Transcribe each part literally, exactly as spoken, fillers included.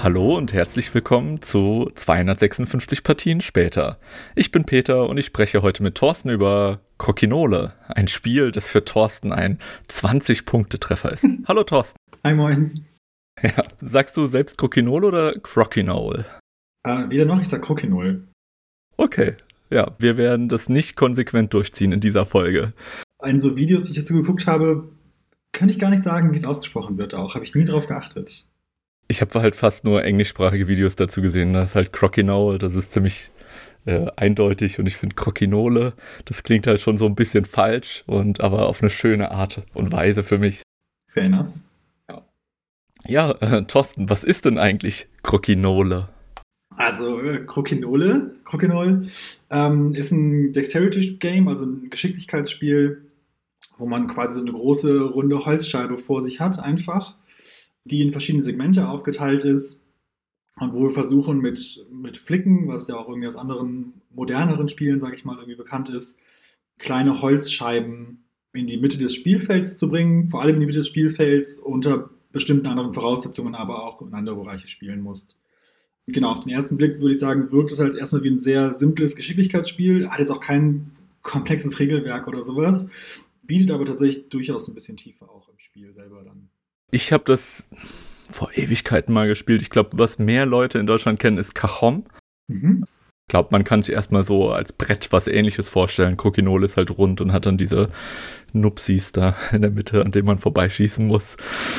Hallo und herzlich willkommen zu zweihundertsechsundfünfzig Partien später. Ich bin Peter und ich spreche heute mit Thorsten über Crokinole, ein Spiel, das für Thorsten ein zwanzig-Punkte-Treffer ist. Hallo Thorsten. Hi, moin. Ja, sagst du selbst Crokinole oder Crokinole? Äh, weder noch, ich sag Crokinole. Okay, ja, wir werden das nicht konsequent durchziehen in dieser Folge. In so Videos, die ich dazu geguckt habe, könnte ich gar nicht sagen, wie es ausgesprochen wird auch. Habe ich nie drauf geachtet. Ich habe halt fast nur englischsprachige Videos dazu gesehen. Das ist halt Crokinole, das ist ziemlich äh, eindeutig. Und ich finde Crokinole, das klingt halt schon so ein bisschen falsch, und aber auf eine schöne Art und Weise für mich. Fair enough. Ja, ja äh, Thorsten, was ist denn eigentlich Crokinole? Also, äh, Crokinole, Crokinole ähm, ist ein Dexterity-Game, also ein Geschicklichkeitsspiel, wo man quasi so eine große, runde Holzscheibe vor sich hat, einfach, die in verschiedene Segmente aufgeteilt ist und wo wir versuchen mit, mit Flicken, was ja auch irgendwie aus anderen, moderneren Spielen, sag ich mal, irgendwie bekannt ist, kleine Holzscheiben in die Mitte des Spielfelds zu bringen, vor allem in die Mitte des Spielfelds, unter bestimmten anderen Voraussetzungen, aber auch in andere Bereiche spielen musst. Genau, auf den ersten Blick würde ich sagen, wirkt es halt erstmal wie ein sehr simples Geschicklichkeitsspiel, hat jetzt auch kein komplexes Regelwerk oder sowas, bietet aber tatsächlich durchaus ein bisschen Tiefe auch im Spiel selber dann. Ich habe das vor Ewigkeiten mal gespielt. Ich glaube, was mehr Leute in Deutschland kennen, ist Cajón. Mhm. Ich glaube, man kann sich erstmal so als Brett was Ähnliches vorstellen. Crokinole ist halt rund und hat dann diese Nupsis da in der Mitte, an denen man vorbeischießen muss.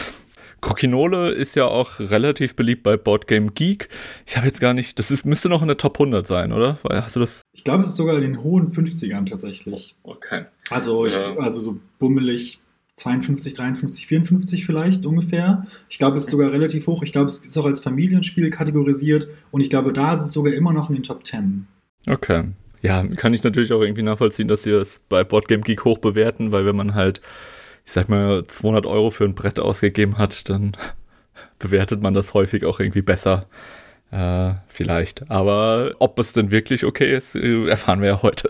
Crokinole ist ja auch relativ beliebt bei Boardgame Geek. Ich habe jetzt gar nicht, das ist, müsste noch in der Top hundert sein, oder? Hast du das? Ich glaube, es ist sogar in den hohen fünfzigern tatsächlich. Okay. Also, ich, Ja. also so bummelig zweiundfünfzig, dreiundfünfzig, vierundfünfzig vielleicht ungefähr. Ich glaube, es ist sogar relativ hoch. Ich glaube, es ist auch als Familienspiel kategorisiert und ich glaube, da ist es sogar immer noch in den Top zehn. Okay. Ja, kann ich natürlich auch irgendwie nachvollziehen, dass sie das bei Boardgame Geek hoch bewerten, weil wenn man halt, ich sag mal, zweihundert Euro für ein Brett ausgegeben hat, dann bewertet man das häufig auch irgendwie besser. Äh, vielleicht. Aber ob es denn wirklich okay ist, erfahren wir ja heute.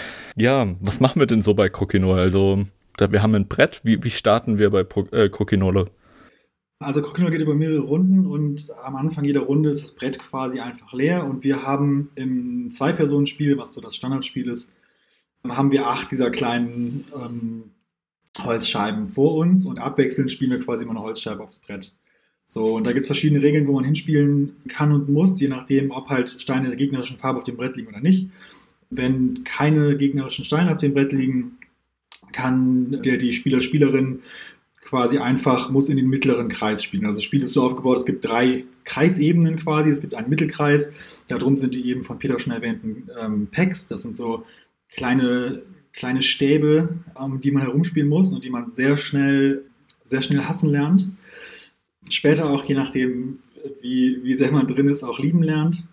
Ja, was machen wir denn so bei Crokinole? Also, da, wir haben ein Brett. Wie, wie starten wir bei Pro, äh, Crokinole? Also Crokinole geht über mehrere Runden und am Anfang jeder Runde ist das Brett quasi einfach leer und wir haben im Zwei-Personen-Spiel, was so das Standardspiel ist, haben wir acht dieser kleinen ähm, Holzscheiben vor uns und abwechselnd spielen wir quasi immer eine Holzscheibe aufs Brett. So, und da gibt es verschiedene Regeln, wo man hinspielen kann und muss, je nachdem, ob halt Steine der gegnerischen Farbe auf dem Brett liegen oder nicht. Wenn keine gegnerischen Steine auf dem Brett liegen, kann der, die Spieler, Spielerin quasi einfach, muss in den mittleren Kreis spielen. Also das Spiel ist so aufgebaut, es gibt drei Kreisebenen quasi, es gibt einen Mittelkreis, darum sind die eben von Peter schon erwähnten ähm, Packs, das sind so kleine, kleine Stäbe, um die man herumspielen muss und die man sehr schnell, sehr schnell hassen lernt. Später auch, je nachdem, wie, wie sehr man drin ist, auch lieben lernt.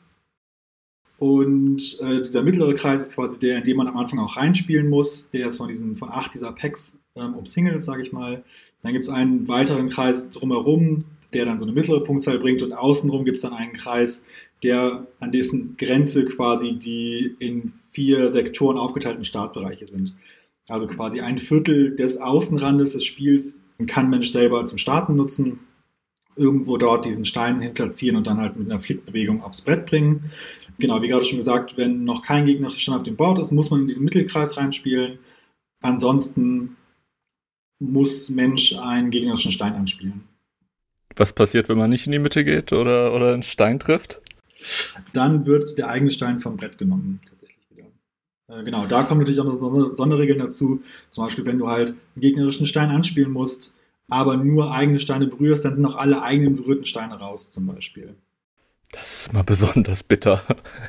Und äh, dieser mittlere Kreis ist quasi der, in den man am Anfang auch reinspielen muss. Der ist von diesen von acht dieser Packs ähm, umsingelt, sage ich mal. Dann gibt es einen weiteren Kreis drumherum, der dann so eine mittlere Punktzahl bringt. Und außenrum gibt es dann einen Kreis, der an dessen Grenze quasi die in vier Sektoren aufgeteilten Startbereiche sind. Also quasi ein Viertel des Außenrandes des Spiels kann Mensch selber zum Starten nutzen. Irgendwo dort diesen Stein hin platzieren und dann halt mit einer Flickbewegung aufs Brett bringen. Genau, wie gerade schon gesagt, wenn noch kein gegnerischer Stein auf dem Board ist, muss man in diesen Mittelkreis reinspielen. Ansonsten muss Mensch einen gegnerischen Stein anspielen. Was passiert, wenn man nicht in die Mitte geht oder, oder einen Stein trifft? Dann wird der eigene Stein vom Brett genommen, tatsächlich wieder. Äh, genau, da kommen natürlich auch noch Sonderregeln dazu. Zum Beispiel, wenn du halt einen gegnerischen Stein anspielen musst, aber nur eigene Steine berührst, dann sind auch alle eigenen berührten Steine raus, zum Beispiel. Das ist mal besonders bitter.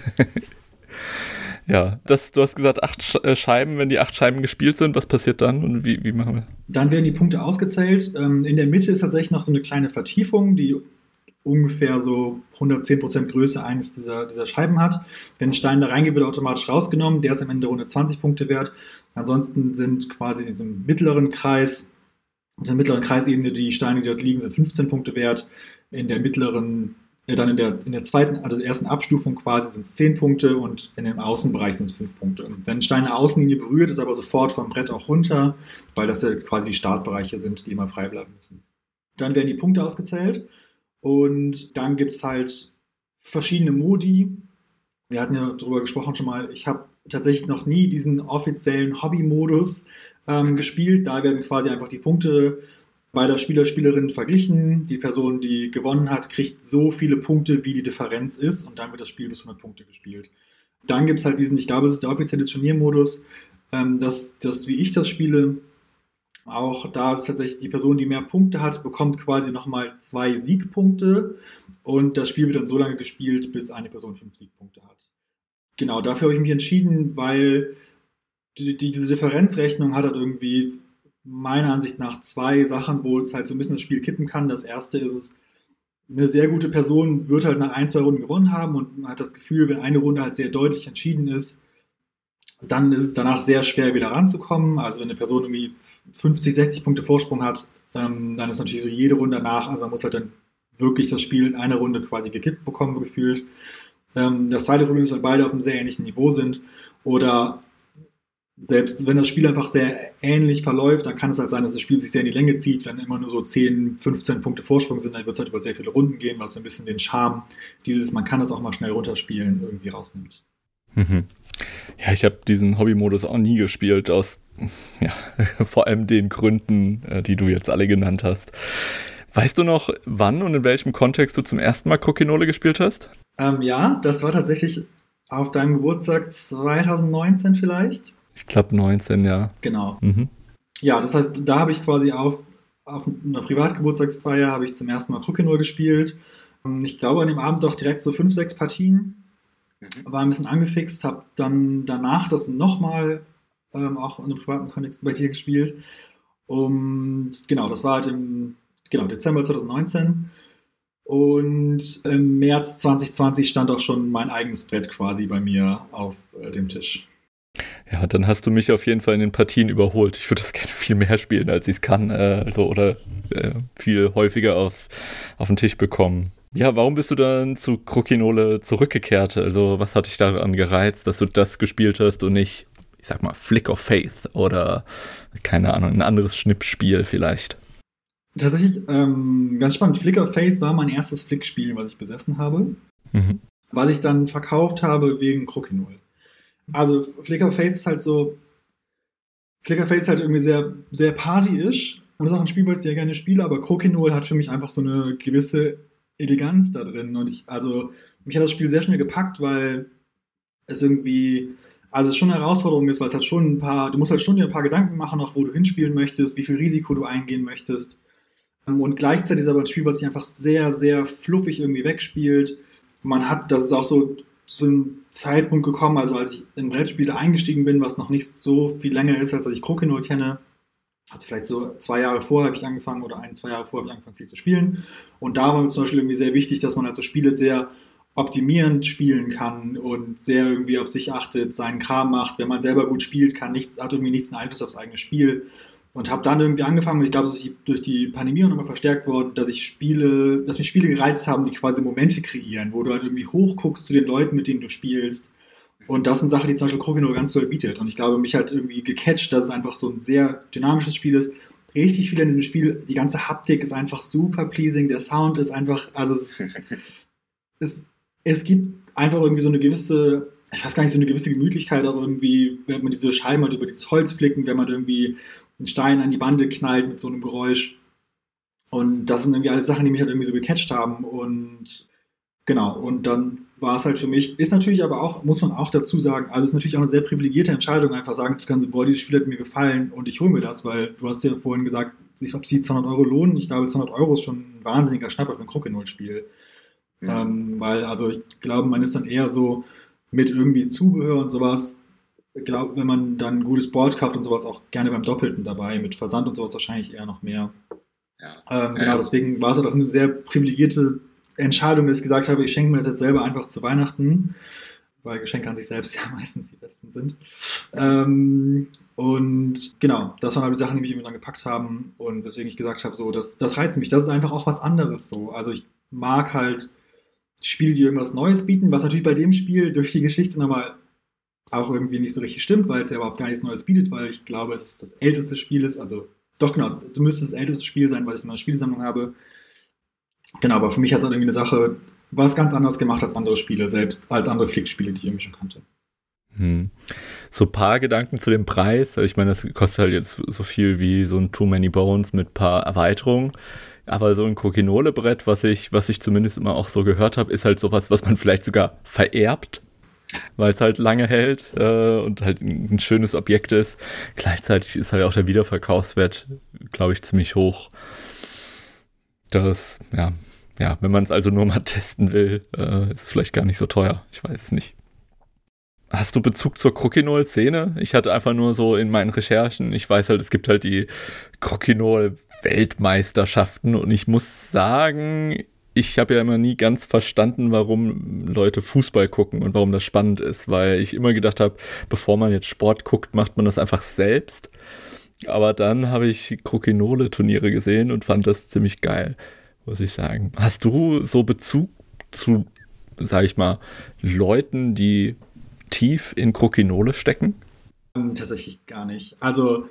Ja, das, du hast gesagt, acht Scheiben, wenn die acht Scheiben gespielt sind, was passiert dann und wie, wie machen wir? Dann werden die Punkte ausgezählt. In der Mitte ist tatsächlich noch so eine kleine Vertiefung, die ungefähr so hundertzehn Prozent Größe eines dieser, dieser Scheiben hat. Wenn ein Stein da reingeht, wird er automatisch rausgenommen. Der ist am Ende der Runde zwanzig Punkte wert. Ansonsten sind quasi in diesem mittleren Kreis, in der mittleren Kreisebene, die Steine, die dort liegen, sind fünfzehn Punkte wert. In der mittleren, äh, dann in der, in der zweiten, also der ersten Abstufung quasi sind es zehn Punkte und in dem Außenbereich sind es fünf Punkte. Und wenn ein Stein eine Außenlinie berührt, ist aber sofort vom Brett auch runter, weil das ja quasi die Startbereiche sind, die immer frei bleiben müssen. Dann werden die Punkte ausgezählt Und dann gibt es halt verschiedene Modi. Wir hatten ja darüber gesprochen schon mal. Ich habe tatsächlich noch nie diesen offiziellen Hobby-Modus ähm, gespielt. Da werden quasi einfach die Punkte beider Spieler, Spielerinnen verglichen. Die Person, die gewonnen hat, kriegt so viele Punkte, wie die Differenz ist. Und dann wird das Spiel bis hundert Punkte gespielt. Dann gibt es halt diesen, ich glaube, es ist der offizielle Turniermodus, ähm, dass, dass, wie ich das spiele, auch da ist tatsächlich die Person, die mehr Punkte hat, bekommt quasi nochmal zwei Siegpunkte und das Spiel wird dann so lange gespielt, bis eine Person fünf Siegpunkte hat. Genau, dafür habe ich mich entschieden, weil die, die, diese Differenzrechnung hat halt irgendwie meiner Ansicht nach zwei Sachen, wo es halt so ein bisschen das Spiel kippen kann. Das erste ist es, eine sehr gute Person wird halt nach ein, zwei Runden gewonnen haben und man hat das Gefühl, wenn eine Runde halt sehr deutlich entschieden ist, dann ist es danach sehr schwer, wieder ranzukommen. Also wenn eine Person irgendwie fünfzig, sechzig Punkte Vorsprung hat, ähm, dann ist natürlich so jede Runde danach, also man muss halt dann wirklich das Spiel in einer Runde quasi gekippt bekommen, gefühlt. Ähm, das zweite Problem ist, weil beide auf einem sehr ähnlichen Niveau sind. Oder selbst wenn das Spiel einfach sehr ähnlich verläuft, dann kann es halt sein, dass das Spiel sich sehr in die Länge zieht. Wenn immer nur so zehn, fünfzehn Punkte Vorsprung sind, dann wird es halt über sehr viele Runden gehen, was so ein bisschen den Charme dieses, man kann das auch mal schnell runterspielen, irgendwie rausnimmt. Mhm. Ja, ich habe diesen Hobby-Modus auch nie gespielt, aus ja, vor allem den Gründen, die du jetzt alle genannt hast. Weißt du noch, wann und in welchem Kontext du zum ersten Mal Crokinole gespielt hast? Ähm, ja, das war tatsächlich auf deinem Geburtstag zwanzig neunzehn vielleicht. Ich glaube neunzehn, ja. Genau. Mhm. Ja, das heißt, da habe ich quasi auf, auf einer Privatgeburtstagsfeier habe ich zum ersten Mal Crokinole gespielt. Ich glaube an dem Abend auch direkt so fünf, sechs Partien. War ein bisschen angefixt, habe dann danach das nochmal ähm, auch in einem privaten Kontext bei dir gespielt. Und genau, das war halt im genau, Dezember zwanzig neunzehn. Und im März zwanzig zwanzig stand auch schon mein eigenes Brett quasi bei mir auf äh, dem Tisch. Ja, dann hast du mich auf jeden Fall in den Partien überholt. Ich würde das gerne viel mehr spielen, als ich es kann. Äh, also, oder äh, viel häufiger auf, auf den Tisch bekommen. Ja, warum bist du dann zu Crokinole zurückgekehrt? Also, was hat dich daran gereizt, dass du das gespielt hast und nicht, ich sag mal, Flick of Faith oder, keine Ahnung, ein anderes Schnippspiel vielleicht? Tatsächlich, ähm, ganz spannend, Flick of Faith war mein erstes Flick-Spiel, was ich besessen habe. Mhm. Was ich dann verkauft habe wegen Crokinole. Also, Flick of Faith ist halt so, Flick of Faith ist halt irgendwie sehr, sehr partyisch und ist auch ein Spiel, was ich sehr gerne spiele, aber Crokinole hat für mich einfach so eine gewisse Eleganz da drin und ich, also mich hat das Spiel sehr schnell gepackt, weil es irgendwie, also es schon eine Herausforderung ist, weil es halt schon ein paar, du musst halt schon dir ein paar Gedanken machen, auch wo du hinspielen möchtest, wie viel Risiko du eingehen möchtest und gleichzeitig ist aber ein Spiel, was sich einfach sehr, sehr fluffig irgendwie wegspielt. Man hat, das ist auch so zu einem Zeitpunkt gekommen, also als ich in Brettspiele eingestiegen bin, was noch nicht so viel länger ist, als ich Crokinole kenne. Also vielleicht so zwei Jahre vorher habe ich angefangen oder ein, zwei Jahre vorher habe ich angefangen viel zu spielen. Und da war mir zum Beispiel irgendwie sehr wichtig, dass man halt so Spiele sehr optimierend spielen kann und sehr irgendwie auf sich achtet, seinen Kram macht. Wenn man selber gut spielt, kann nichts, hat irgendwie nichts einen Einfluss aufs eigene Spiel. Und habe dann irgendwie angefangen, und ich glaube, es ist durch die Pandemie auch nochmal verstärkt worden, dass ich Spiele, dass mich Spiele gereizt haben, die quasi Momente kreieren, wo du halt irgendwie hochguckst zu den Leuten, mit denen du spielst. Und das sind Sachen, die zum Beispiel Crokinole ganz toll bietet. Und ich glaube, mich hat irgendwie gecatcht, dass es einfach so ein sehr dynamisches Spiel ist. Richtig viel in diesem Spiel, die ganze Haptik ist einfach super pleasing, der Sound ist einfach, also es, es, es gibt einfach irgendwie so eine gewisse, ich weiß gar nicht, so eine gewisse Gemütlichkeit, auch irgendwie, wenn man diese Scheiben halt über dieses Holz flicken, wenn man irgendwie einen Stein an die Bande knallt mit so einem Geräusch. Und das sind irgendwie alles Sachen, die mich halt irgendwie so gecatcht haben. Und genau, und dann war es halt für mich, ist natürlich aber auch, muss man auch dazu sagen, also es ist natürlich auch eine sehr privilegierte Entscheidung, einfach sagen zu können, so, boah, dieses Spiel hat mir gefallen und ich hole mir das, weil du hast ja vorhin gesagt, ob sie zweihundert Euro lohnen. Ich glaube, zweihundert Euro ist schon ein wahnsinniger Schnapper für ein Crokinole-Spiel. Ja. Ähm, weil, also ich glaube, man ist dann eher so mit irgendwie Zubehör und sowas, ich glaube, wenn man dann ein gutes Board kauft und sowas, auch gerne beim Doppelten dabei, mit Versand und sowas wahrscheinlich eher noch mehr. Ja. Ähm, genau, ja. Deswegen war es halt auch eine sehr privilegierte Entscheidung, dass ich gesagt habe, ich schenke mir das jetzt selber einfach zu Weihnachten, weil Geschenke an sich selbst ja meistens die besten sind. Ähm, und genau, das waren halt die Sachen, die mich immer dann gepackt haben und weswegen ich gesagt habe, so, das, das reizt mich. Das ist einfach auch was anderes so. Also ich mag halt Spiele, die irgendwas Neues bieten, was natürlich bei dem Spiel durch die Geschichte nochmal auch irgendwie nicht so richtig stimmt, weil es ja überhaupt gar nichts Neues bietet, weil ich glaube, dass es das älteste Spiel ist, also doch genau, es müsste das älteste Spiel sein, weil ich in meiner Spielesammlung habe. Genau, aber für mich hat es halt irgendwie eine Sache, was ganz anders gemacht als andere Spiele, selbst als andere Flick-Spiele, die ich irgendwie schon kannte. Hm. So ein paar Gedanken zu dem Preis. Ich meine, das kostet halt jetzt so viel wie so ein Too Many Bones mit ein paar Erweiterungen. Aber so ein Crokinole-Brett, was ich, was ich zumindest immer auch so gehört habe, ist halt sowas, was man vielleicht sogar vererbt, weil es halt lange hält äh, und halt ein schönes Objekt ist. Gleichzeitig ist halt auch der Wiederverkaufswert, glaube ich, ziemlich hoch. Das, ja, ja, wenn man es also nur mal testen will, äh, ist es vielleicht gar nicht so teuer. Ich weiß es nicht. Hast du Bezug zur Crokinole-Szene? Ich hatte einfach nur so in meinen Recherchen, ich weiß halt, es gibt halt die Crokinole-Weltmeisterschaften und ich muss sagen, ich habe ja immer nie ganz verstanden, warum Leute Fußball gucken und warum das spannend ist, weil ich immer gedacht habe, bevor man jetzt Sport guckt, macht man das einfach selbst. Aber dann habe ich Crokinole-Turniere gesehen und fand das ziemlich geil, muss ich sagen. Hast du so Bezug zu, sag ich mal, Leuten, die tief in Crokinole stecken? Ähm, tatsächlich gar nicht. Also,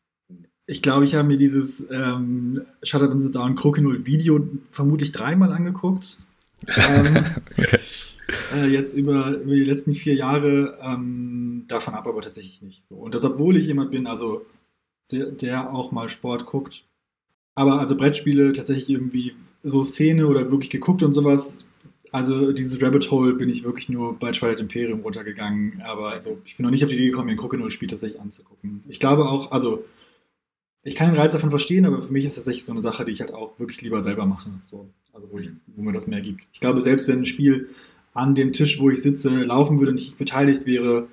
ich glaube, ich habe mir dieses ähm, Shut Up and Sit Down Crokinole-Video vermutlich dreimal angeguckt. ähm, Okay. äh, jetzt über, über die letzten vier Jahre, ähm, davon ab aber tatsächlich nicht so. Und das, obwohl ich jemand bin, also der, der auch mal Sport guckt. Aber also Brettspiele tatsächlich irgendwie so Szene oder wirklich geguckt und sowas. Also dieses Rabbit Hole bin ich wirklich nur bei Twilight Imperium runtergegangen, aber also ich bin noch nicht auf die Idee gekommen, mir ein Crokinole-Spiel tatsächlich anzugucken. Ich glaube auch, also ich kann den Reiz davon verstehen, aber für mich ist das tatsächlich so eine Sache, die ich halt auch wirklich lieber selber mache. So, also wo, ich, wo mir das mehr gibt. Ich glaube, selbst wenn ein Spiel an dem Tisch, wo ich sitze, laufen würde und ich beteiligt wäre,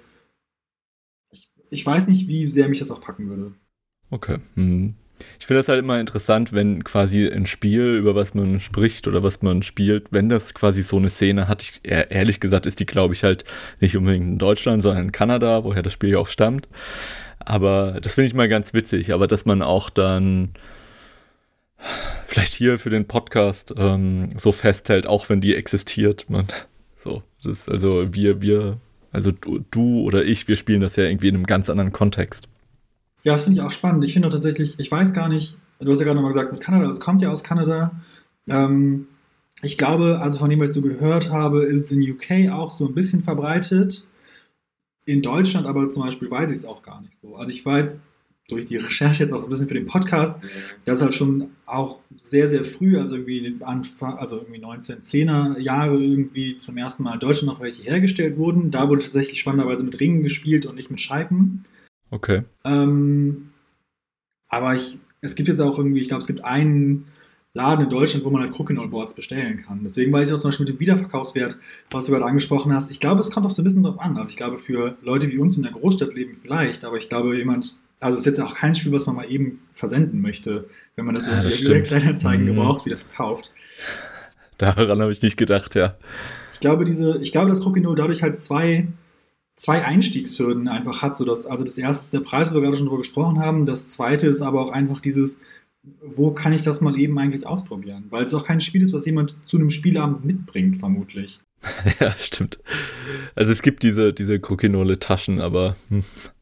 ich, ich weiß nicht, wie sehr mich das auch packen würde. Okay. Hm. Ich finde das halt immer interessant, wenn quasi ein Spiel, über was man spricht oder was man spielt, wenn das quasi so eine Szene hat, ich, ehrlich gesagt ist die, glaube ich, halt nicht unbedingt in Deutschland, sondern in Kanada, woher das Spiel ja auch stammt. Aber das finde ich mal ganz witzig, aber dass man auch dann vielleicht hier für den Podcast ähm, so festhält, auch wenn die existiert, man so, das ist also wir, wir, also du, du oder ich, wir spielen das ja irgendwie in einem ganz anderen Kontext. Ja, das finde ich auch spannend. Ich finde auch tatsächlich, ich weiß gar nicht, du hast ja gerade nochmal gesagt, mit Kanada, es kommt ja aus Kanada. Ähm, ich glaube, also von dem, was ich so gehört habe, ist es in U K auch so ein bisschen verbreitet. In Deutschland aber zum Beispiel weiß ich es auch gar nicht so. Also ich weiß durch die Recherche jetzt auch ein bisschen für den Podcast, dass halt schon auch sehr, sehr früh, also irgendwie Anfang, also irgendwie neunzehnhundertzehner Jahre irgendwie zum ersten Mal in Deutschland noch welche hergestellt wurden. Da wurde tatsächlich spannenderweise mit Ringen gespielt und nicht mit Scheiben. Okay. Ähm, aber ich, es gibt jetzt auch irgendwie, ich glaube, es gibt einen Laden in Deutschland, wo man halt Crokinole-Boards bestellen kann. Deswegen weiß ich auch zum Beispiel mit dem Wiederverkaufswert, was du gerade angesprochen hast. Ich glaube, es kommt auch so ein bisschen drauf an. Also ich glaube, für Leute wie uns in der Großstadt leben vielleicht, aber ich glaube, jemand, also es ist jetzt auch kein Spiel, was man mal eben versenden möchte, wenn man das Ja, das irgendwie stimmt. Kleinanzeigen Mhm. gebraucht wieder verkauft. Daran habe ich nicht gedacht, ja. Ich glaube, diese, ich glaube, dass Crokinole dadurch halt zwei zwei Einstiegshürden einfach hat. So dass, also das erste ist der Preis, wo wir gerade schon drüber gesprochen haben. Das zweite ist aber auch einfach dieses, wo kann ich das mal eben eigentlich ausprobieren? Weil es auch kein Spiel ist, was jemand zu einem Spielabend mitbringt, vermutlich. Ja, stimmt. Also es gibt diese, diese Crokinole-Taschen, aber hm.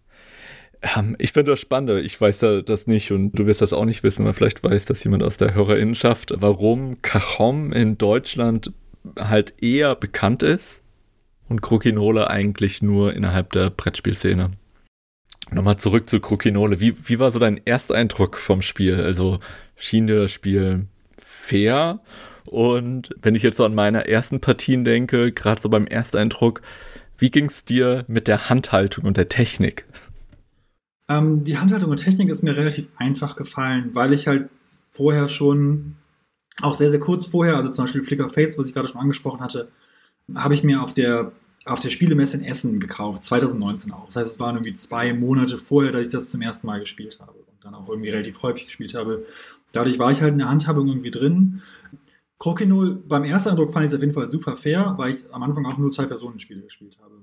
ähm, ich finde das spannend. Ich weiß da das nicht und du wirst das auch nicht wissen, aber vielleicht weiß das jemand aus der Hörerinnenschaft, warum Cajón in Deutschland halt eher bekannt ist und Crokinole eigentlich nur innerhalb der Brettspielszene. Nochmal zurück zu Crokinole. Wie, wie war so dein Ersteindruck vom Spiel? Also schien dir das Spiel fair? Und wenn ich jetzt so an meine ersten Partien denke, gerade so beim Ersteindruck, wie ging es dir mit der Handhaltung und der Technik? Ähm, die Handhaltung und Technik ist mir relativ einfach gefallen, weil ich halt vorher schon, auch sehr, sehr kurz vorher, also zum Beispiel Flicker Face, was ich gerade schon angesprochen hatte, habe ich mir auf der, auf der Spielemesse in Essen gekauft, zwanzig neunzehn auch. Das heißt, es waren irgendwie zwei Monate vorher, dass ich das zum ersten Mal gespielt habe und dann auch irgendwie relativ häufig gespielt habe. Dadurch war ich halt in der Handhabung irgendwie drin. Crokinole, beim ersten Eindruck fand ich es auf jeden Fall super fair, weil ich am Anfang auch nur Zwei-Personen-Spiele gespielt habe.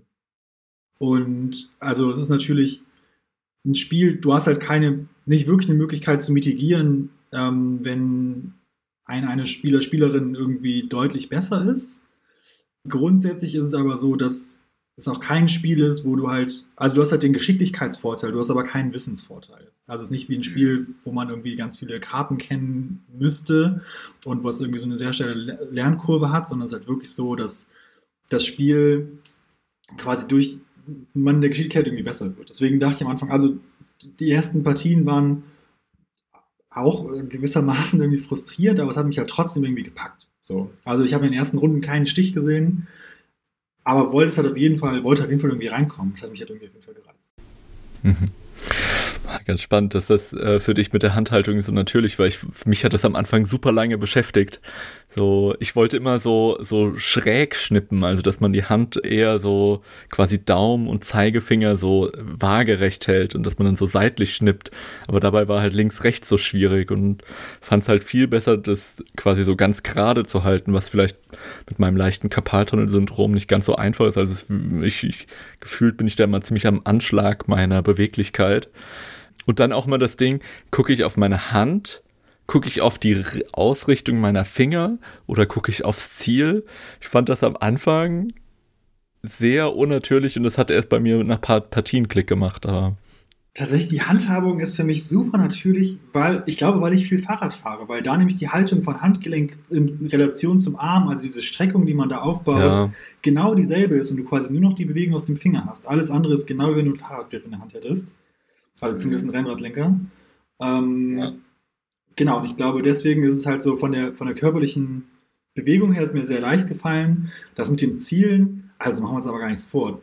Und also es ist natürlich ein Spiel, du hast halt keine, nicht wirklich eine Möglichkeit zu mitigieren, ähm, wenn ein, eine Spieler, Spielerin irgendwie deutlich besser ist. Grundsätzlich ist es aber so, dass es auch kein Spiel ist, wo du halt, also du hast halt den Geschicklichkeitsvorteil, du hast aber keinen Wissensvorteil. Also es ist nicht wie ein Spiel, wo man irgendwie ganz viele Karten kennen müsste und was irgendwie so eine sehr schnelle Lernkurve hat, sondern es ist halt wirklich so, dass das Spiel quasi durch man der Geschicklichkeit irgendwie besser wird. Deswegen dachte ich am Anfang, also die ersten Partien waren auch gewissermaßen irgendwie frustriert, aber es hat mich halt trotzdem irgendwie gepackt. So. Also ich habe in den ersten Runden keinen Stich gesehen, aber wollte es halt auf jeden Fall, wollte auf jeden Fall irgendwie reinkommen. Das hat mich halt irgendwie auf jeden Fall gereizt. Mhm. Ganz spannend, dass das äh, für dich mit der Handhaltung so natürlich war. Ich, für mich hat das am Anfang super lange beschäftigt. So, ich wollte immer so, so schräg schnippen, also dass man die Hand eher so quasi Daumen und Zeigefinger so waagerecht hält und dass man dann so seitlich schnippt. Aber dabei war halt links-rechts so schwierig und fand es halt viel besser, das quasi so ganz gerade zu halten, was vielleicht mit meinem leichten Karpaltunnel-Syndrom nicht ganz so einfach ist. Also es, ich, ich, gefühlt bin ich da immer ziemlich am Anschlag meiner Beweglichkeit. Und dann auch mal das Ding, gucke ich auf meine Hand, gucke ich auf die Ausrichtung meiner Finger oder gucke ich aufs Ziel? Ich fand das am Anfang sehr unnatürlich und das hat erst bei mir nach ein paar Partien Klick gemacht. Aber tatsächlich, die Handhabung ist für mich super natürlich, weil ich glaube, weil ich viel Fahrrad fahre, weil da nämlich die Haltung von Handgelenk in Relation zum Arm, also diese Streckung, die man da aufbaut, ja, genau dieselbe ist und du quasi nur noch die Bewegung aus dem Finger hast. Alles andere ist genau, wie wenn du einen Fahrradgriff in der Hand hättest. Also zumindest ein Rennradlenker. Ähm, ja. Genau, und ich glaube, deswegen ist es halt so von der, von der körperlichen Bewegung her ist mir sehr leicht gefallen. Das mit dem Zielen, also machen wir uns aber gar nichts vor.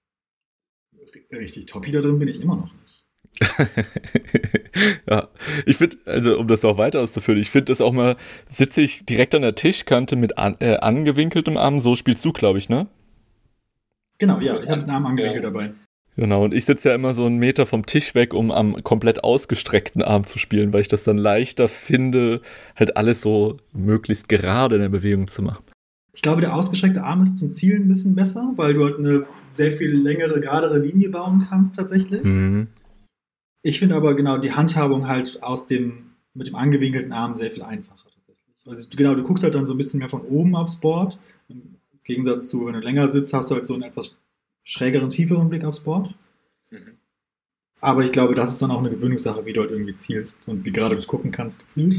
Richtig Toppi da drin bin ich immer noch nicht. Ja, ich finde, also um das auch weiter auszuführen, ich finde das auch mal, sitze ich direkt an der Tischkante mit an, äh, angewinkeltem Arm, so spielst du, glaube ich, ne? Genau, ja, ich habe den Arm angewinkelt ja. dabei. Genau, und ich sitze ja immer so einen Meter vom Tisch weg, um am komplett ausgestreckten Arm zu spielen, weil ich das dann leichter finde, halt alles so möglichst gerade in der Bewegung zu machen. Ich glaube, der ausgestreckte Arm ist zum Zielen ein bisschen besser, weil du halt eine sehr viel längere, geradere Linie bauen kannst tatsächlich. Mhm. Ich finde aber genau die Handhabung halt aus dem, mit dem angewinkelten Arm sehr viel einfacher tatsächlich. Also genau, du guckst halt dann so ein bisschen mehr von oben aufs Board. Im Gegensatz zu, wenn du länger sitzt, hast du halt so einen etwas schrägeren, tieferen Blick aufs Board. Mhm. Aber ich glaube, das ist dann auch eine Gewöhnungssache, wie du halt irgendwie zielst und wie gerade du gucken kannst, gefühlt.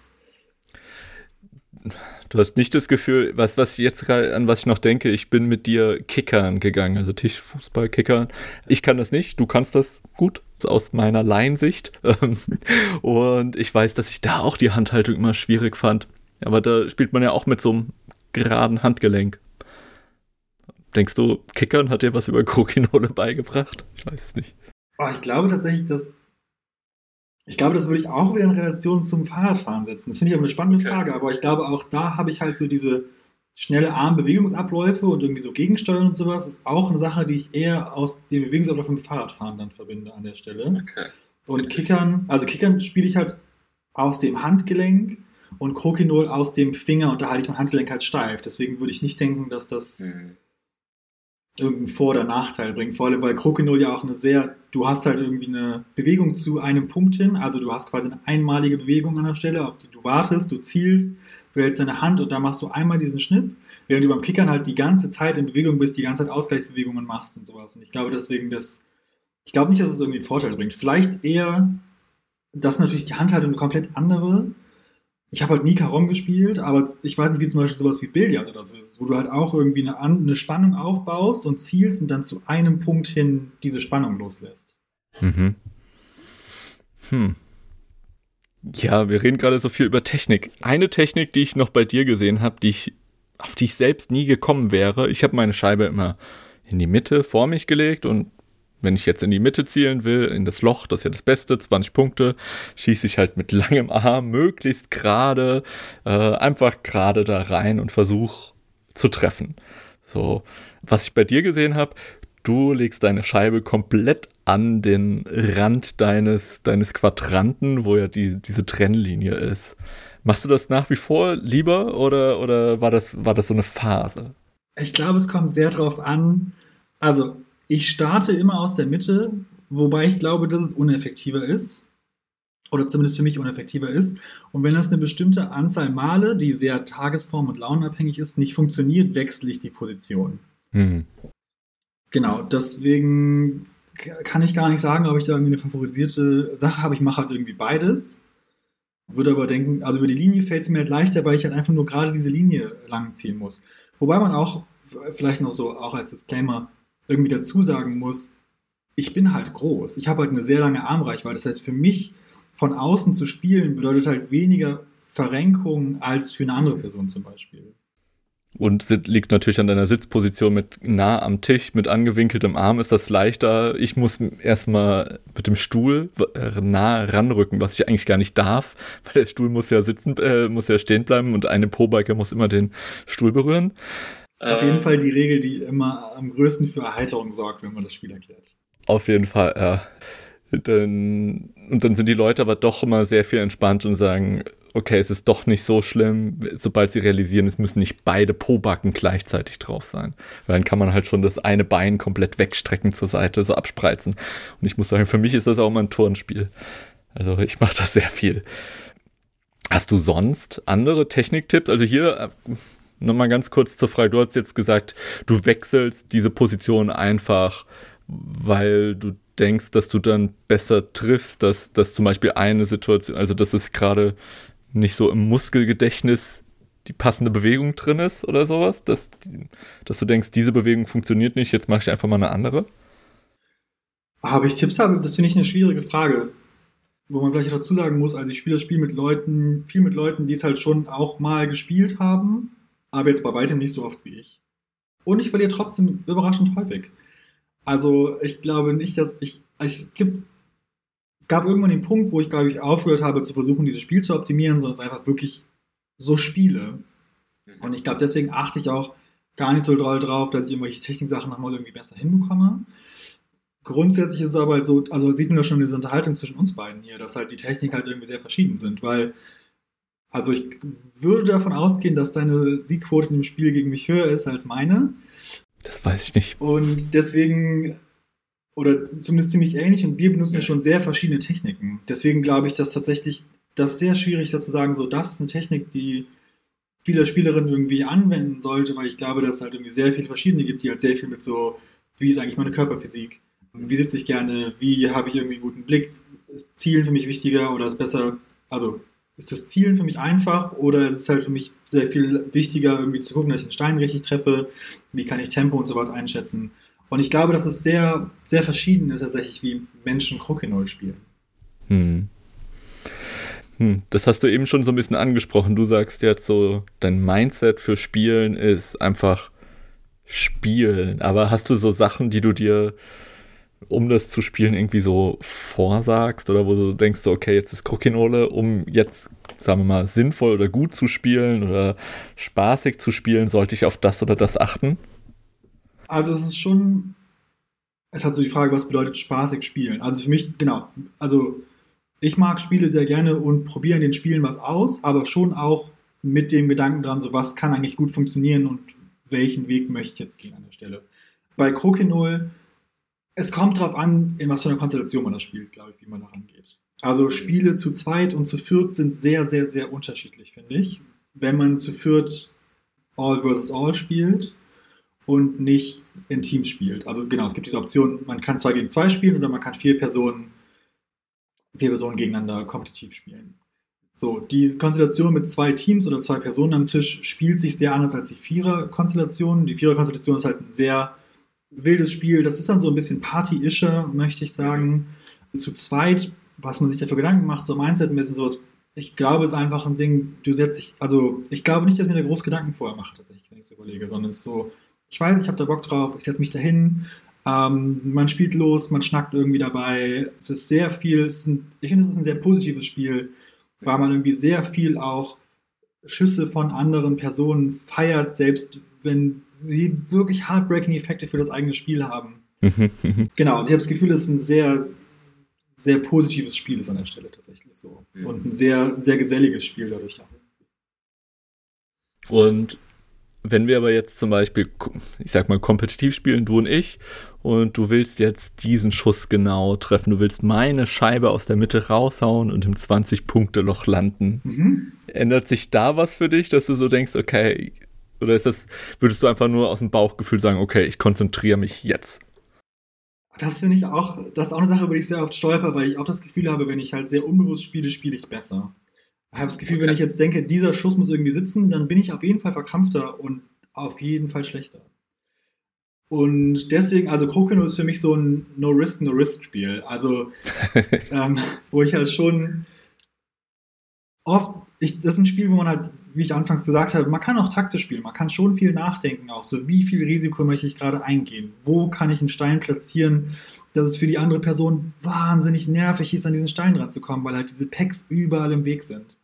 Du hast nicht das Gefühl, was, was jetzt an was ich noch denke, ich bin mit dir Kickern gegangen, also Tischfußball, Kickern. Ich kann das nicht, du kannst das gut, aus meiner Laiensicht. Und ich weiß, dass ich da auch die Handhaltung immer schwierig fand. Aber da spielt man ja auch mit so einem geraden Handgelenk. Denkst du, Kickern hat dir was über Crokinole beigebracht? Ich weiß es nicht. Oh, ich glaube tatsächlich, dass Ich glaube, das würde ich auch wieder in Relation zum Fahrradfahren setzen. Das finde ich aber eine spannende okay. Frage, aber ich glaube, auch da habe ich halt so diese schnelle Armbewegungsabläufe und irgendwie so Gegensteuern und sowas. Das ist auch eine Sache, die ich eher aus dem Bewegungsablauf mit Fahrradfahren dann verbinde an der Stelle. Okay. Und Witzig. Kickern, also Kickern spiele ich halt aus dem Handgelenk und Crokinole aus dem Finger und da halte ich mein Handgelenk halt steif. Deswegen würde ich nicht denken, dass das mhm. irgendeinen Vor- oder Nachteil bringt. Vor allem, weil Crokinole ja auch eine sehr, du hast halt irgendwie eine Bewegung zu einem Punkt hin, also du hast quasi eine einmalige Bewegung an der Stelle, auf die du wartest, du zielst, du hältst deine Hand und da machst du einmal diesen Schnipp, während du beim Kickern halt die ganze Zeit in Bewegung bist, die ganze Zeit Ausgleichsbewegungen machst und sowas. Und ich glaube deswegen, dass, ich glaube nicht, dass es irgendwie einen Vorteil bringt. Vielleicht eher, dass natürlich die Handhaltung eine komplett andere. Ich habe halt nie Carom gespielt, aber ich weiß nicht, wie zum Beispiel sowas wie Billard oder so ist, wo du halt auch irgendwie eine, eine Spannung aufbaust und zielst und dann zu einem Punkt hin diese Spannung loslässt. Mhm. Hm. Ja, wir reden gerade so viel über Technik. Eine Technik, die ich noch bei dir gesehen habe, die ich, auf die ich selbst nie gekommen wäre, ich habe meine Scheibe immer in die Mitte vor mich gelegt und wenn ich jetzt in die Mitte zielen will, in das Loch, das ist ja das Beste, zwanzig Punkte, schieße ich halt mit langem Arm, möglichst gerade, äh, einfach gerade da rein und versuche zu treffen. So, was ich bei dir gesehen habe, du legst deine Scheibe komplett an den Rand deines, deines Quadranten, wo ja die, diese Trennlinie ist. Machst du das nach wie vor lieber oder, oder war das, war das so eine Phase? Ich glaube, es kommt sehr drauf an, also ich starte immer aus der Mitte, wobei ich glaube, dass es uneffektiver ist. Oder zumindest für mich uneffektiver ist. Und wenn das eine bestimmte Anzahl Male, die sehr tagesform- und launenabhängig ist, nicht funktioniert, wechsle ich die Position. Mhm. Genau, deswegen kann ich gar nicht sagen, ob ich da irgendwie eine favorisierte Sache habe. Ich mache halt irgendwie beides. Würde aber denken, also über die Linie fällt es mir halt leichter, weil ich halt einfach nur gerade diese Linie lang ziehen muss. Wobei man auch, vielleicht noch so, auch als Disclaimer, irgendwie dazu sagen muss, ich bin halt groß. Ich habe halt eine sehr lange Armreichweite. Das heißt, für mich von außen zu spielen bedeutet halt weniger Verrenkung als für eine andere Person zum Beispiel. Und liegt natürlich an deiner Sitzposition mit nah am Tisch, mit angewinkeltem Arm ist das leichter. Ich muss erstmal mit dem Stuhl nah ranrücken, was ich eigentlich gar nicht darf, weil der Stuhl muss ja sitzen, äh, muss ja stehen bleiben und eine Pro-Biker muss immer den Stuhl berühren. Das ist auf jeden Fall die Regel, die immer am größten für Erheiterung sorgt, wenn man das Spiel erklärt. Auf jeden Fall, ja. Dann, und dann sind die Leute aber doch immer sehr viel entspannt und sagen, okay, es ist doch nicht so schlimm, sobald sie realisieren, es müssen nicht beide Po-Backen gleichzeitig drauf sein. Weil dann kann man halt schon das eine Bein komplett wegstrecken zur Seite, so abspreizen. Und ich muss sagen, für mich ist das auch mal ein Turnspiel. Also ich mache das sehr viel. Hast du sonst andere Techniktipps? Also hier nochmal ganz kurz zur Frage. Du hast jetzt gesagt, du wechselst diese Position einfach, weil du denkst, dass du dann besser triffst, dass, dass zum Beispiel eine Situation, also dass es gerade nicht so im Muskelgedächtnis die passende Bewegung drin ist oder sowas, dass, dass du denkst, diese Bewegung funktioniert nicht, jetzt mache ich einfach mal eine andere? Habe ich Tipps habe, das finde ich eine schwierige Frage, wo man vielleicht dazu sagen muss, also ich spiele das Spiel mit Leuten, viel mit Leuten, die es halt schon auch mal gespielt haben, aber jetzt bei weitem nicht so oft wie ich. Und ich verliere trotzdem überraschend häufig. Also ich glaube nicht, dass ich, es gibt, es gab irgendwann den Punkt, wo ich, glaube ich, aufgehört habe zu versuchen, dieses Spiel zu optimieren, sondern es einfach wirklich so spiele. Und ich glaube, deswegen achte ich auch gar nicht so doll drauf, dass ich irgendwelche Techniksachen nochmal irgendwie besser hinbekomme. Grundsätzlich ist es aber halt so, also sieht man ja schon diese Unterhaltung zwischen uns beiden hier, dass halt die Techniken halt irgendwie sehr verschieden sind, weil, also ich würde davon ausgehen, dass deine Siegquote im Spiel gegen mich höher ist als meine. Das weiß ich nicht. Und deswegen, oder zumindest ziemlich ähnlich, und wir benutzen ja schon sehr verschiedene Techniken. Deswegen glaube ich, dass tatsächlich das sehr schwierig ist zu sagen, so, das ist eine Technik, die Spieler, Spielerinnen irgendwie anwenden sollte, weil ich glaube, dass es halt irgendwie sehr viele verschiedene gibt, die halt sehr viel mit so, wie ist eigentlich meine Körperphysik? Wie sitze ich gerne? Wie habe ich irgendwie einen guten Blick? Ist Zielen für mich wichtiger oder ist besser, also ist das Zielen für mich einfach oder ist es halt für mich sehr viel wichtiger, irgendwie zu gucken, dass ich den Stein richtig treffe? Wie kann ich Tempo und sowas einschätzen? Und ich glaube, dass es sehr, sehr verschieden ist tatsächlich, wie Menschen Crokinole spielen. Hm. Hm. Das hast du eben schon so ein bisschen angesprochen. Du sagst jetzt so, dein Mindset für Spielen ist einfach Spielen. Aber hast du so Sachen, die du dir, um das zu spielen, irgendwie so vorsagst oder wo du denkst, so, okay, jetzt ist Crokinole, um jetzt, sagen wir mal, sinnvoll oder gut zu spielen oder spaßig zu spielen, sollte ich auf das oder das achten? Also es ist schon, es hat so die Frage, was bedeutet spaßig spielen? Also für mich, genau, also ich mag Spiele sehr gerne und probiere in den Spielen was aus, aber schon auch mit dem Gedanken dran, so was kann eigentlich gut funktionieren und welchen Weg möchte ich jetzt gehen an der Stelle. Bei Crokinole, es kommt darauf an, in was für einer Konstellation man das spielt, glaube ich, wie man da rangeht. Also Spiele zu zweit und zu viert sind sehr, sehr, sehr unterschiedlich, finde ich. Wenn man zu viert All versus All spielt und nicht in Teams spielt. Also genau, es gibt diese Option, man kann zwei gegen zwei spielen oder man kann vier Personen, vier Personen gegeneinander kompetitiv spielen. So, die Konstellation mit zwei Teams oder zwei Personen am Tisch spielt sich sehr anders als die Vierer-Konstellation. Die Vierer-Konstellation ist halt ein sehr wildes Spiel. Das ist dann so ein bisschen Party-ischer, möchte ich sagen. Zu zweit, was man sich dafür Gedanken macht, so Mindset ein bisschen sowas. Ich glaube, es ist einfach ein Ding, du setzt dich, also ich glaube nicht, dass mir da groß Gedanken vorher macht, tatsächlich, wenn ich es überlege, sondern es ist so, ich weiß, ich habe da Bock drauf, ich setze mich dahin, ähm, man spielt los, man schnackt irgendwie dabei. Es ist sehr viel, es ist ein, ich finde, es ist ein sehr positives Spiel, weil man irgendwie sehr viel auch Schüsse von anderen Personen feiert, selbst wenn sie wirklich heartbreaking Effekte für das eigene Spiel haben. Genau, und ich habe das Gefühl, es ist ein sehr, sehr positives Spiel ist an der Stelle tatsächlich so. Mhm. Und ein sehr, sehr geselliges Spiel dadurch auch. Und wenn wir aber jetzt zum Beispiel, ich sag mal, kompetitiv spielen, du und ich, und du willst jetzt diesen Schuss genau treffen, du willst meine Scheibe aus der Mitte raushauen und im zwanzig-Punkte-Loch landen. Mhm. Ändert sich da was für dich, dass du so denkst, okay, oder ist das, würdest du einfach nur aus dem Bauchgefühl sagen, okay, ich konzentriere mich jetzt? Das finde ich auch, das ist auch eine Sache, über die ich sehr oft stolper, weil ich auch das Gefühl habe, wenn ich halt sehr unbewusst spiele, spiele ich besser. Ich habe das Gefühl, wenn ich jetzt denke, dieser Schuss muss irgendwie sitzen, dann bin ich auf jeden Fall verkrampfter und auf jeden Fall schlechter. Und deswegen, also Crokinole ist für mich so ein No-Risk, No-Risk-Spiel. Also, ähm, wo ich halt schon oft, ich, das ist ein Spiel, wo man halt, wie ich anfangs gesagt habe, man kann auch taktisch spielen, man kann schon viel nachdenken auch, so wie viel Risiko möchte ich gerade eingehen, wo kann ich einen Stein platzieren, dass es für die andere Person wahnsinnig nervig ist, an diesen Stein ranzukommen, weil halt diese Packs überall im Weg sind.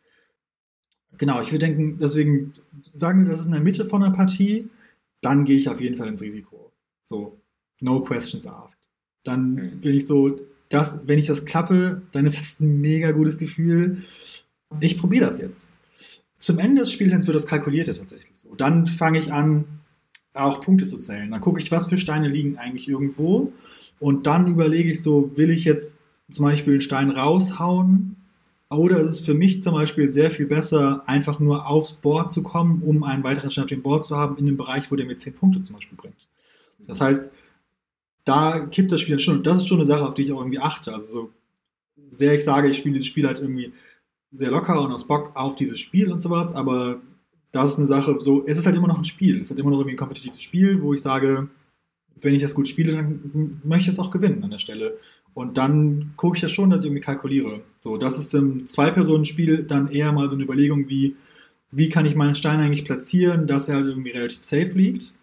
Genau, ich würde denken, deswegen sagen wir, das ist in der Mitte von der Partie, dann gehe ich auf jeden Fall ins Risiko. So, no questions asked. Dann mhm. bin ich so, das, wenn ich das klappe, dann ist das ein mega gutes Gefühl. Ich probiere das jetzt. Zum Ende des Spiels wird das Kalkulierte tatsächlich so. Dann fange ich an, auch Punkte zu zählen. Dann gucke ich, was für Steine liegen eigentlich irgendwo. Und dann überlege ich so, will ich jetzt zum Beispiel einen Stein raushauen? Oder ist es für mich zum Beispiel sehr viel besser, einfach nur aufs Board zu kommen, um einen weiteren Stein auf dem Board zu haben, in dem Bereich, wo der mir zehn Punkte zum Beispiel bringt. Das heißt, da kippt das Spiel dann schon. Und das ist schon eine Sache, auf die ich auch irgendwie achte. Also so sehr ich sage, ich spiele dieses Spiel halt irgendwie sehr locker und aus Bock auf dieses Spiel und sowas, aber das ist eine Sache, so, es ist halt immer noch ein Spiel. Es ist halt immer noch irgendwie ein kompetitives Spiel, wo ich sage, wenn ich das gut spiele, dann möchte ich es auch gewinnen an der Stelle. Und dann gucke ich ja schon, dass ich irgendwie kalkuliere. So, das ist im Zwei-Personen-Spiel dann eher mal so eine Überlegung wie, wie kann ich meinen Stein eigentlich platzieren, dass er halt irgendwie relativ safe liegt.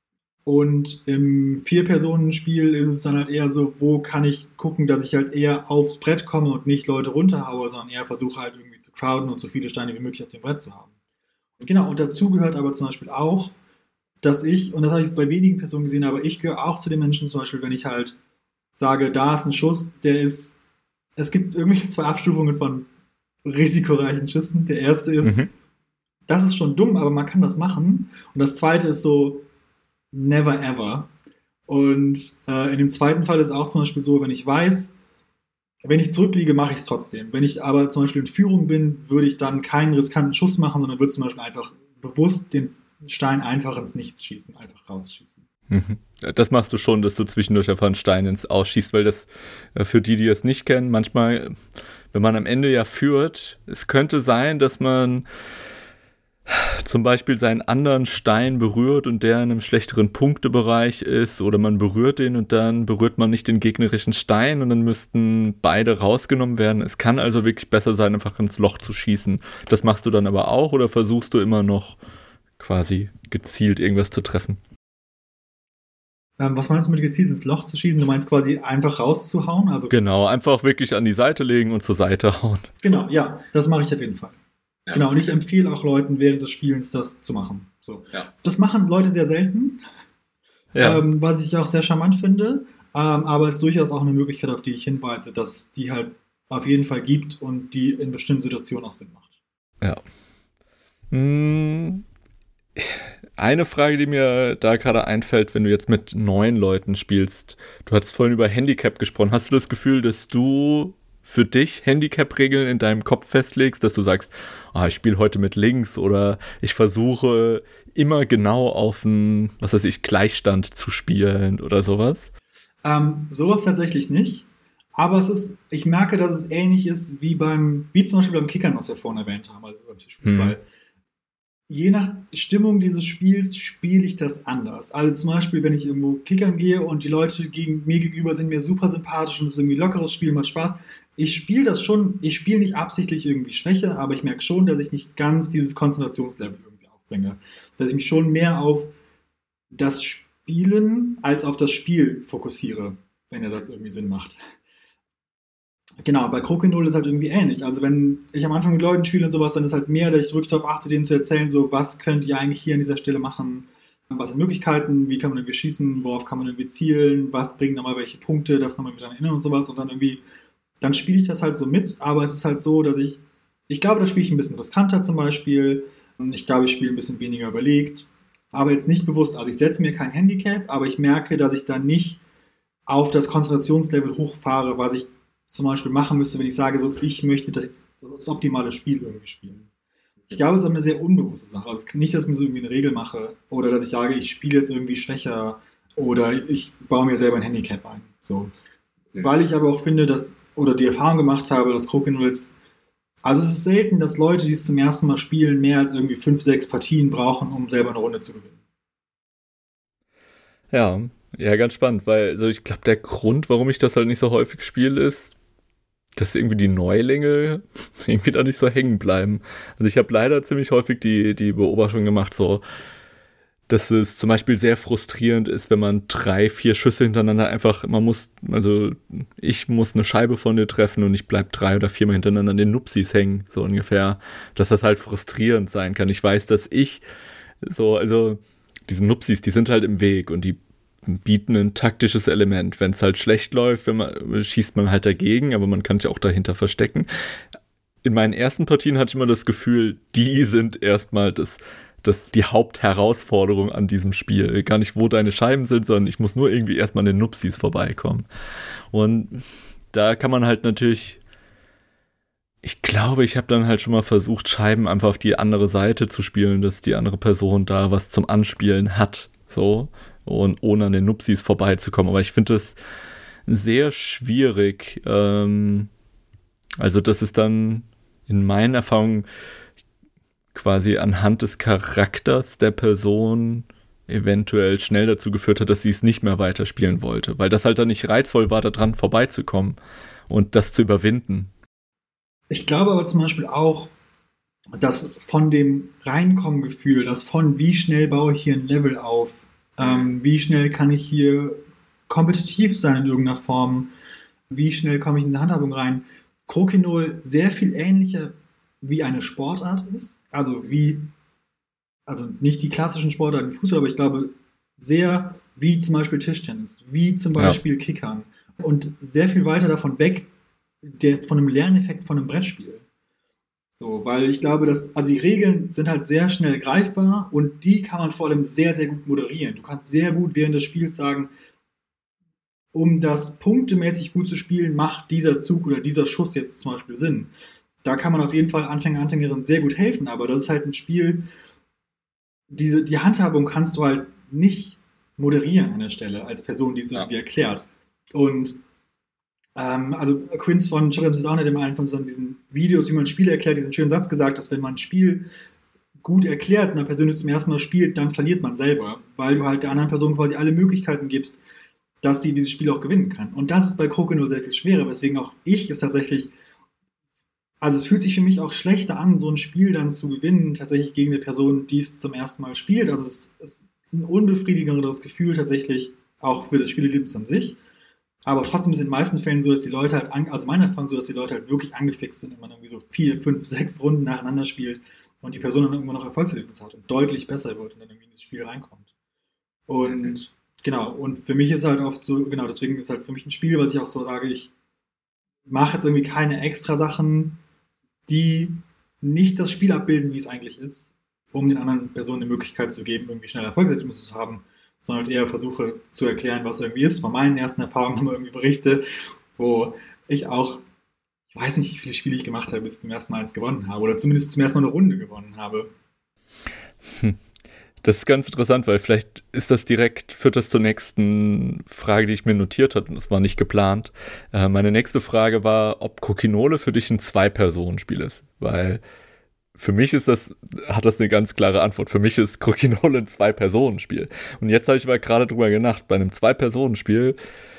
Und im Vier-Personen-Spiel ist es dann halt eher so, wo kann ich gucken, dass ich halt eher aufs Brett komme und nicht Leute runterhaue, sondern eher versuche halt irgendwie zu crowden und so viele Steine wie möglich auf dem Brett zu haben. Und genau, und dazu gehört aber zum Beispiel auch, dass ich, und das habe ich bei wenigen Personen gesehen, aber ich gehöre auch zu den Menschen zum Beispiel, wenn ich halt sage, da ist ein Schuss, der ist, es gibt irgendwie zwei Abstufungen von risikoreichen Schüssen. Der erste ist, mhm. das ist schon dumm, aber man kann das machen. Und das zweite ist so, never ever. Und äh, in dem zweiten Fall ist es auch zum Beispiel so, wenn ich weiß, wenn ich zurückliege, mache ich es trotzdem. Wenn ich aber zum Beispiel in Führung bin, würde ich dann keinen riskanten Schuss machen, sondern würde zum Beispiel einfach bewusst den Stein einfach ins Nichts schießen, einfach rausschießen. Das machst du schon, dass du zwischendurch einfach einen Stein ins Ausschießt, weil das für die, die es nicht kennen, manchmal, wenn man am Ende ja führt, es könnte sein, dass man zum Beispiel seinen anderen Stein berührt und der in einem schlechteren Punktebereich ist, oder man berührt den und dann berührt man nicht den gegnerischen Stein und dann müssten beide rausgenommen werden. Es kann also wirklich besser sein, einfach ins Loch zu schießen. Das machst du dann aber auch, oder versuchst du immer noch quasi gezielt irgendwas zu treffen? Ähm, was meinst du mit gezielt ins Loch zu schießen? Du meinst quasi einfach rauszuhauen? Also genau, einfach wirklich an die Seite legen und zur Seite hauen. Genau, ja, das mache ich auf jeden Fall. Ja. Genau, und ich empfehle auch Leuten während des Spielens das zu machen. So. Ja. Das machen Leute sehr selten, ja. ähm, was ich auch sehr charmant finde, ähm, aber es ist durchaus auch eine Möglichkeit, auf die ich hinweise, dass die halt auf jeden Fall gibt und die in bestimmten Situationen auch Sinn macht. Ja. Hm. Eine Frage, die mir da gerade einfällt, wenn du jetzt mit neun Leuten spielst, du hast vorhin über Handicap gesprochen. Hast du das Gefühl, dass du für dich Handicap-Regeln in deinem Kopf festlegst, dass du sagst, ah, ich spiele heute mit links oder ich versuche immer genau auf einen, was weiß ich, Gleichstand zu spielen oder sowas? Ähm, sowas tatsächlich nicht. Aber es ist, ich merke, dass es ähnlich ist wie beim, wie zum Beispiel beim Kickern, was wir vorhin erwähnt haben, also beim Tischfußball. Hm. Je nach Stimmung dieses Spiels spiele ich das anders. Also zum Beispiel, wenn ich irgendwo kickern gehe und die Leute gegen mir gegenüber sind mir super sympathisch und es ist irgendwie ein lockeres Spiel, macht Spaß. Ich spiele das schon, ich spiele nicht absichtlich irgendwie Schwäche, aber ich merke schon, dass ich nicht ganz dieses Konzentrationslevel irgendwie aufbringe. Dass ich mich schon mehr auf das Spielen als auf das Spiel fokussiere, wenn der Satz irgendwie Sinn macht. Genau, bei Crokinole ist halt irgendwie ähnlich. Also wenn ich am Anfang mit Leuten spiele und sowas, dann ist halt mehr, dass ich wirklich darauf achte, denen zu erzählen, so was könnt ihr eigentlich hier an dieser Stelle machen, was sind Möglichkeiten, wie kann man irgendwie schießen, worauf kann man irgendwie zielen, was bringt nochmal welche Punkte, das nochmal mit erinnern und sowas und dann irgendwie, dann spiele ich das halt so mit, aber es ist halt so, dass ich, ich glaube, da spiele ich ein bisschen riskanter zum Beispiel, ich glaube, ich spiele ein bisschen weniger überlegt, aber jetzt nicht bewusst, also ich setze mir kein Handicap, aber ich merke, dass ich da nicht auf das Konzentrationslevel hochfahre, was ich zum Beispiel machen müsste, wenn ich sage, so, ich möchte das, jetzt, das optimale Spiel irgendwie spielen. Ich glaube, es ist eine sehr unbewusste Sache. Also nicht, dass ich mir so irgendwie eine Regel mache oder dass ich sage, ich spiele jetzt irgendwie schwächer Oder ich baue mir selber ein Handicap ein. So. Weil ich aber auch finde, dass, oder die Erfahrung gemacht habe, dass Crokinole, also es ist selten, dass Leute, die es zum ersten Mal spielen, mehr als irgendwie fünf, sechs Partien brauchen, um selber eine Runde zu gewinnen. Ja, ja, ganz spannend, weil also ich glaube, der Grund, warum ich das halt nicht so häufig spiele, ist, dass irgendwie die Neulinge irgendwie da nicht so hängen bleiben. Also ich habe leider ziemlich häufig die, die Beobachtung gemacht, so, dass es zum Beispiel sehr frustrierend ist, wenn man drei, vier Schüsse hintereinander einfach, man muss, also ich muss eine Scheibe von dir treffen und ich bleib drei oder viermal hintereinander an den Nupsis hängen, so ungefähr, dass das halt frustrierend sein kann. Ich weiß, dass ich so, also diese Nupsis, die sind halt im Weg und die bieten ein taktisches Element. Wenn es halt schlecht läuft, wenn man, schießt man halt dagegen, aber man kann sich auch dahinter verstecken. In meinen ersten Partien hatte ich immer das Gefühl, die sind erstmal das, das die Hauptherausforderung an diesem Spiel. Gar nicht, wo deine Scheiben sind, sondern ich muss nur irgendwie erstmal an den Nupsis vorbeikommen. Und da kann man halt natürlich, ich glaube, ich habe dann halt schon mal versucht, Scheiben einfach auf die andere Seite zu spielen, dass die andere Person da was zum Anspielen hat. So. Und ohne an den Nupsis vorbeizukommen. Aber ich finde das sehr schwierig. Ähm, also das ist dann in meinen Erfahrungen quasi anhand des Charakters der Person eventuell schnell dazu geführt hat, dass sie es nicht mehr weiterspielen wollte. Weil das halt dann nicht reizvoll war, da dran vorbeizukommen und das zu überwinden. Ich glaube aber zum Beispiel auch, dass von dem Reinkommen-Gefühl, dass von wie schnell baue ich hier ein Level auf, Ähm, wie schnell kann ich hier kompetitiv sein in irgendeiner Form? Wie schnell komme ich in die Handhabung rein? Crokinole sehr viel ähnlicher wie eine Sportart ist. Also wie, also nicht die klassischen Sportarten wie Fußball, aber ich glaube sehr wie zum Beispiel Tischtennis, wie zum Beispiel ja. Kickern. Und sehr viel weiter davon weg der, von einem Lerneffekt von einem Brettspiel. So, weil ich glaube, dass, also die Regeln sind halt sehr schnell greifbar und die kann man vor allem sehr, sehr gut moderieren. Du kannst sehr gut während des Spiels sagen, um das punktemäßig gut zu spielen, macht dieser Zug oder dieser Schuss jetzt zum Beispiel Sinn. Da kann man auf jeden Fall Anfänger, Anfängerinnen sehr gut helfen, aber das ist halt ein Spiel, diese, die Handhabung kannst du halt nicht moderieren an der Stelle als Person, die es irgendwie ja. erklärt. Und Ähm, also Quince von Shotgun ist auch nicht in einem von diesen Videos, wie man Spiele erklärt, diesen schönen Satz gesagt, dass wenn man ein Spiel gut erklärt und eine Person es zum ersten Mal spielt, dann verliert man selber, weil du halt der anderen Person quasi alle Möglichkeiten gibst, dass sie dieses Spiel auch gewinnen kann. Und das ist bei Crokinole sehr viel schwerer, weswegen auch ich es tatsächlich, also es fühlt sich für mich auch schlechter an, so ein Spiel dann zu gewinnen, tatsächlich gegen eine Person, die es zum ersten Mal spielt. Also es ist ein unbefriedigenderes Gefühl tatsächlich, auch für das Spielelebnis an sich. Aber trotzdem ist es in den meisten Fällen so, dass die Leute halt, an, also meine Erfahrung so, dass die Leute halt wirklich angefixt sind, wenn man irgendwie so vier, fünf, sechs Runden nacheinander spielt und die Person dann irgendwann noch Erfolgserlebnis hat und deutlich besser wird und dann irgendwie in das Spiel reinkommt. Und mhm. genau, und für mich ist halt oft so, genau, deswegen ist halt für mich ein Spiel, was ich auch so sage, ich mache jetzt irgendwie keine extra Sachen, die nicht das Spiel abbilden, wie es eigentlich ist, um den anderen Personen die Möglichkeit zu geben, irgendwie schnell Erfolgserlebnisse zu haben, sondern eher versuche zu erklären, was irgendwie ist. Von meinen ersten Erfahrungen immer irgendwie berichte, wo ich auch, ich weiß nicht, wie viele Spiele ich gemacht habe, bis ich zum ersten Mal eins gewonnen habe oder zumindest zum ersten Mal eine Runde gewonnen habe. Hm. Das ist ganz interessant, weil vielleicht ist das direkt, führt das zur nächsten Frage, die ich mir notiert habe, und das war nicht geplant. Äh, meine nächste Frage war, ob Crokinole für dich ein Zwei-Personen-Spiel ist, weil für mich ist das, hat das eine ganz klare Antwort. Für mich ist Crokinole ein Zwei-Personen-Spiel. Und jetzt habe ich aber gerade drüber gedacht, bei einem Zwei-Personen-Spiel,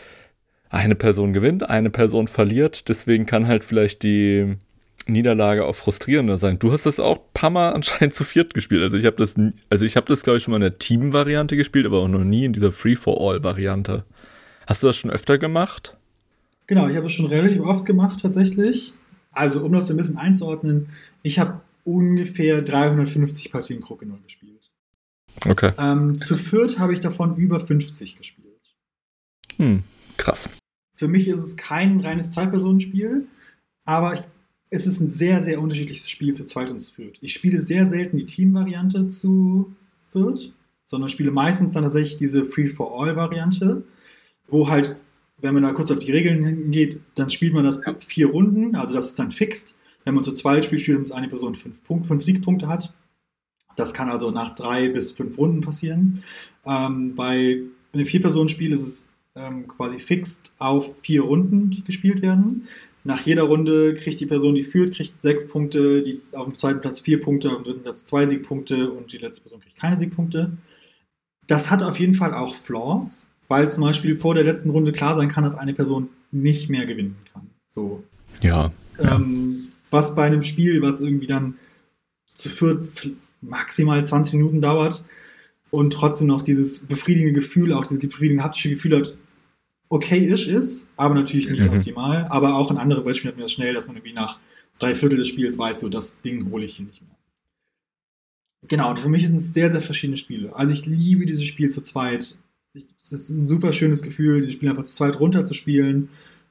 eine Person gewinnt, eine Person verliert, deswegen kann halt vielleicht die Niederlage auch frustrierender sein. Du hast das auch ein paar Mal anscheinend zu viert gespielt. Also ich habe das, also ich habe das, glaube ich, schon mal in der Team-Variante gespielt, aber auch noch nie in dieser Free-for-All-Variante. Hast du das schon öfter gemacht? Genau, ich habe es schon relativ oft gemacht, tatsächlich. Also, um das so ein bisschen einzuordnen, ich habe ungefähr dreihundertfünfzig Partien Crokinole gespielt. Okay. Ähm, zu viert habe ich davon über fünfzig gespielt. Hm, krass. Für mich ist es kein reines Zwei-Personen-Spiel, aber ich, es ist ein sehr, sehr unterschiedliches Spiel zu zweit und zu viert. Ich spiele sehr selten die Team-Variante zu viert, sondern spiele meistens dann tatsächlich diese Free-for-All-Variante, wo halt, wenn man da kurz auf die Regeln hingeht, dann spielt man das vier Runden, also das ist dann fixt. Wenn man zu zweit spielt, spielt man eine Person fünf, Punkt, fünf Siegpunkte hat. Das kann also nach drei bis fünf Runden passieren. Ähm, bei bei einem Vier-Personen-Spiel ist es ähm, quasi fixt auf vier Runden, die gespielt werden. Nach jeder Runde kriegt die Person, die führt, kriegt sechs Punkte, die auf dem zweiten Platz vier Punkte, auf dem dritten Platz zwei Siegpunkte und die letzte Person kriegt keine Siegpunkte. Das hat auf jeden Fall auch Flaws, weil zum Beispiel vor der letzten Runde klar sein kann, dass eine Person nicht mehr gewinnen kann. So. Ja. Ähm, was bei einem Spiel, was irgendwie dann zu viert maximal zwanzig Minuten dauert und trotzdem noch dieses befriedigende Gefühl, auch dieses befriedigende haptische Gefühl hat, okay-ish ist, aber natürlich nicht mhm. optimal. Aber auch in anderen Beispielen hat man das schnell, dass man irgendwie nach drei Viertel des Spiels weiß, so das Ding hole ich hier nicht mehr. Genau, und für mich sind es sehr, sehr verschiedene Spiele. Also ich liebe dieses Spiel zu zweit. Es ist ein super schönes Gefühl, dieses Spiel einfach zu zweit runterzuspielen.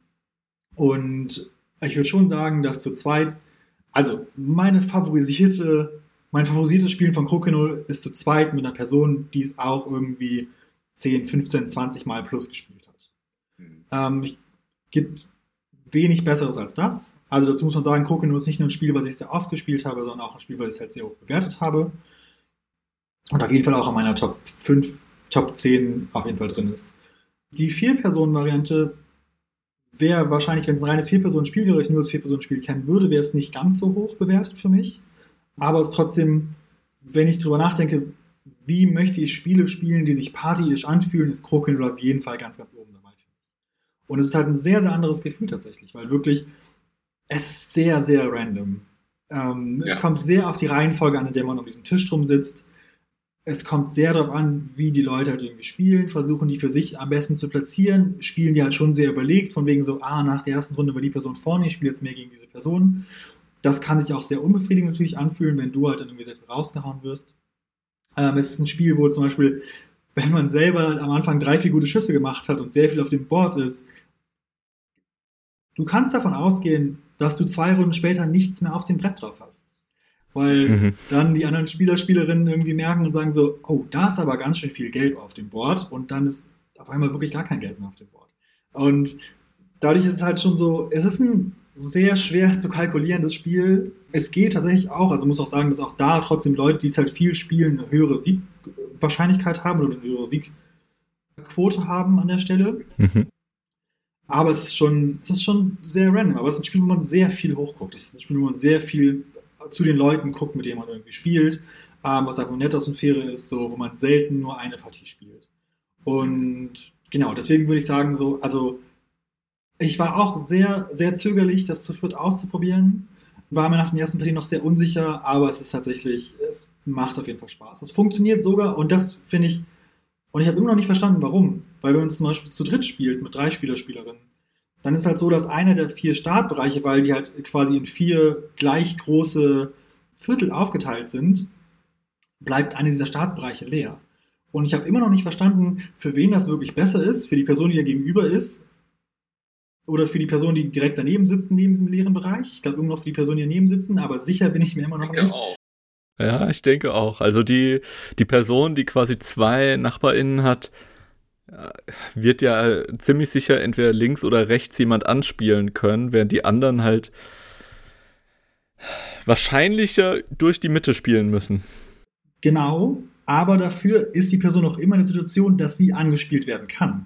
Und ich würde schon sagen, dass zu zweit, also meine favorisierte, mein favorisiertes Spielen von Crokinole ist zu zweit mit einer Person, die es auch irgendwie zehn, fünfzehn, zwanzig Mal plus gespielt hat. Mhm. Ähm, es gibt wenig Besseres als das. Also dazu muss man sagen, Crokinole ist nicht nur ein Spiel, was ich sehr oft gespielt habe, sondern auch ein Spiel, was ich halt sehr hoch bewertet habe. Und auf jeden Fall auch in meiner Top fünf, Top zehn auf jeden Fall drin ist. Die Vier-Personen-Variante wäre wahrscheinlich, wenn es ein reines Vier-Personen-Spiel wäre, ich nur das Vier-Personen-Spiel kennen würde, wäre es nicht ganz so hoch bewertet für mich. Aber es ist trotzdem, wenn ich drüber nachdenke, wie möchte ich Spiele spielen, die sich partyisch anfühlen, ist Crokinole auf jeden Fall ganz, ganz oben dabei. Und es ist halt ein sehr, sehr anderes Gefühl tatsächlich, weil wirklich, es ist sehr, sehr random. Ähm, ja. Es kommt sehr auf die Reihenfolge an, in der man um diesen Tisch drum sitzt. Es kommt sehr darauf an, wie die Leute halt irgendwie spielen, versuchen die für sich am besten zu platzieren, spielen die halt schon sehr überlegt, von wegen so, ah, nach der ersten Runde war die Person vorne, ich spiele jetzt mehr gegen diese Person. Das kann sich auch sehr unbefriedigend natürlich anfühlen, wenn du halt dann irgendwie sehr viel rausgehauen wirst. Ähm, es ist ein Spiel, wo zum Beispiel, wenn man selber am Anfang drei, vier gute Schüsse gemacht hat und sehr viel auf dem Board ist, du kannst davon ausgehen, dass du zwei Runden später nichts mehr auf dem Brett drauf hast. Weil mhm. dann die anderen Spieler, Spielerinnen irgendwie merken und sagen so, oh, da ist aber ganz schön viel Gelb auf dem Board und dann ist auf einmal wirklich gar kein Gelb mehr auf dem Board. Und dadurch ist es halt schon so, es ist ein sehr schwer zu kalkulierendes Spiel. Es geht tatsächlich auch, also muss auch sagen, dass auch da trotzdem Leute, die es halt viel spielen, eine höhere Siegwahrscheinlichkeit haben oder eine höhere Siegquote haben an der Stelle. Mhm. Aber es ist schon, es ist schon sehr random. Aber es ist ein Spiel, wo man sehr viel hochguckt. Es ist ein Spiel, wo man sehr viel zu den Leuten guckt, mit denen man irgendwie spielt. Ähm, was einfach nett aus und fair ist, so, wo man selten nur eine Partie spielt. Und genau, deswegen würde ich sagen, so, also ich war auch sehr, sehr zögerlich, das zu viert auszuprobieren. War mir nach den ersten Partien noch sehr unsicher, aber es ist tatsächlich, es macht auf jeden Fall Spaß. Es funktioniert sogar und das finde ich, und ich habe immer noch nicht verstanden, warum. Weil wenn man zum Beispiel zu dritt spielt, mit drei Spieler, Spielerinnen, dann ist halt so, dass einer der vier Startbereiche, weil die halt quasi in vier gleich große Viertel aufgeteilt sind, bleibt einer dieser Startbereiche leer. Und ich habe immer noch nicht verstanden, für wen das wirklich besser ist, für die Person, die da gegenüber ist, oder für die Person, die direkt daneben sitzt, neben diesem leeren Bereich. Ich glaube immer noch für die Person, die daneben sitzen, aber sicher bin ich mir immer noch nicht. Auch. Ja, ich denke auch. Also die, die Person, die quasi zwei NachbarInnen hat, wird ja ziemlich sicher entweder links oder rechts jemand anspielen können, während die anderen halt wahrscheinlicher durch die Mitte spielen müssen. Genau, aber dafür ist die Person auch immer in der Situation, dass sie angespielt werden kann.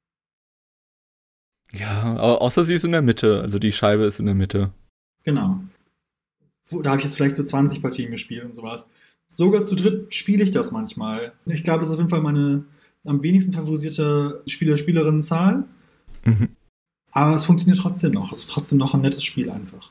Ja, aber außer sie ist in der Mitte, also die Scheibe ist in der Mitte. Genau. Da habe ich jetzt vielleicht so zwanzig Partien gespielt und sowas. Sogar zu dritt spiele ich das manchmal. Ich glaube, das ist auf jeden Fall meine am wenigsten favorisierte Spieler-Spielerinnen-Zahl. Mhm. Aber es funktioniert trotzdem noch. Es ist trotzdem noch ein nettes Spiel einfach.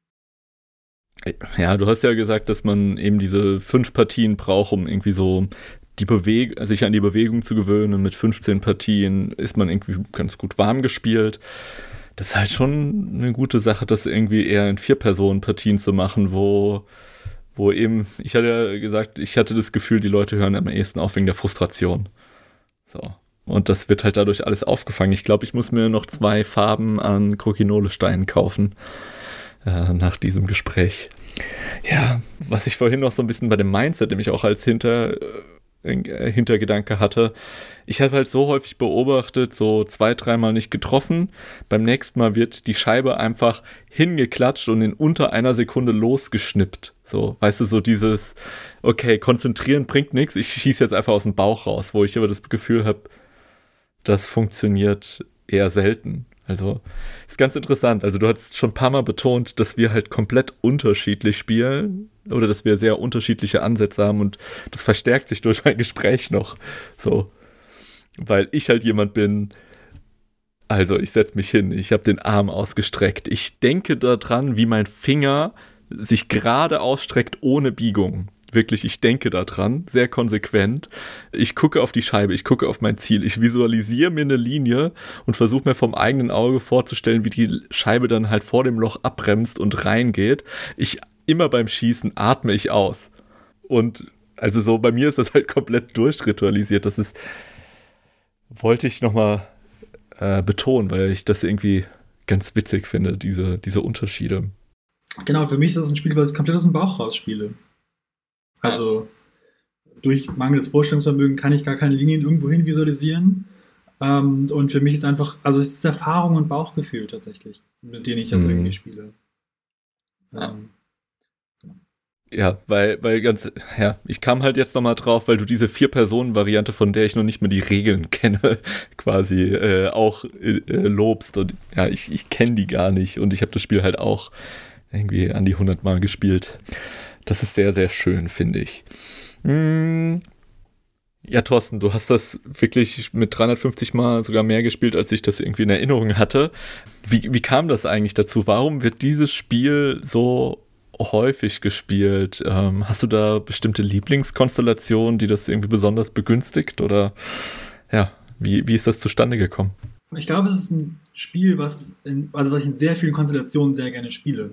Ja, du hast ja gesagt, dass man eben diese fünf Partien braucht, um irgendwie so die Beweg- sich an die Bewegung zu gewöhnen. Mit fünfzehn Partien ist man irgendwie ganz gut warm gespielt. Das ist halt schon eine gute Sache, das irgendwie eher in Vier-Personen-Partien zu machen, wo, wo eben, ich hatte ja gesagt, ich hatte das Gefühl, die Leute hören am ehesten auf wegen der Frustration. So. Und das wird halt dadurch alles aufgefangen. Ich glaube, ich muss mir noch zwei Farben an Crokinole-Steinen kaufen äh, nach diesem Gespräch. Ja, was ich vorhin noch so ein bisschen bei dem Mindset, nämlich auch als Hinter, äh, Hintergedanke hatte, ich habe halt so häufig beobachtet, so zwei, dreimal nicht getroffen. Beim nächsten Mal wird die Scheibe einfach hingeklatscht und in unter einer Sekunde losgeschnippt. So, weißt du, so dieses, okay, konzentrieren bringt nichts, ich schieße jetzt einfach aus dem Bauch raus, wo ich aber das Gefühl habe, das funktioniert eher selten. Also, ist ganz interessant. Also, du hast schon ein paar Mal betont, dass wir halt komplett unterschiedlich spielen oder dass wir sehr unterschiedliche Ansätze haben und das verstärkt sich durch mein Gespräch noch. So, weil ich halt jemand bin, also ich setze mich hin, ich habe den Arm ausgestreckt. Ich denke daran, wie mein Finger sich gerade ausstreckt ohne Biegung. Wirklich, ich denke daran, sehr konsequent. Ich gucke auf die Scheibe, ich gucke auf mein Ziel, ich visualisiere mir eine Linie und versuche mir vom eigenen Auge vorzustellen, wie die Scheibe dann halt vor dem Loch abbremst und reingeht. Ich, immer beim Schießen atme ich aus. Und also so, bei mir ist das halt komplett durchritualisiert. Das ist, wollte ich nochmal äh, betonen, weil ich das irgendwie ganz witzig finde, diese, diese Unterschiede. Genau, für mich ist das ein Spiel, was ich komplett aus dem Bauch raus spiele. Also durch mangelndes Vorstellungsvermögen kann ich gar keine Linien irgendwo hin visualisieren. Ähm, und für mich ist einfach, also es ist Erfahrung und Bauchgefühl tatsächlich, mit denen ich das mhm. irgendwie spiele. Ähm, genau. Ja, weil, weil ganz, ja, ich kam halt jetzt nochmal drauf, weil du diese Vier-Personen-Variante, von der ich noch nicht mehr die Regeln kenne, quasi äh, auch äh, lobst. Und ja, ich, ich kenne die gar nicht und ich habe das Spiel halt auch irgendwie an die hundert Mal gespielt. Das ist sehr, sehr schön, finde ich. Hm. Ja, Thorsten, du hast das wirklich mit dreihundertfünfzig Mal sogar mehr gespielt, als ich das irgendwie in Erinnerung hatte. Wie, wie kam das eigentlich dazu? Warum wird dieses Spiel so häufig gespielt? Ähm, hast du da bestimmte Lieblingskonstellationen, die das irgendwie besonders begünstigt? Oder ja, wie, wie ist das zustande gekommen? Ich glaube, es ist ein Spiel, was, in, also was ich in sehr vielen Konstellationen sehr gerne spiele.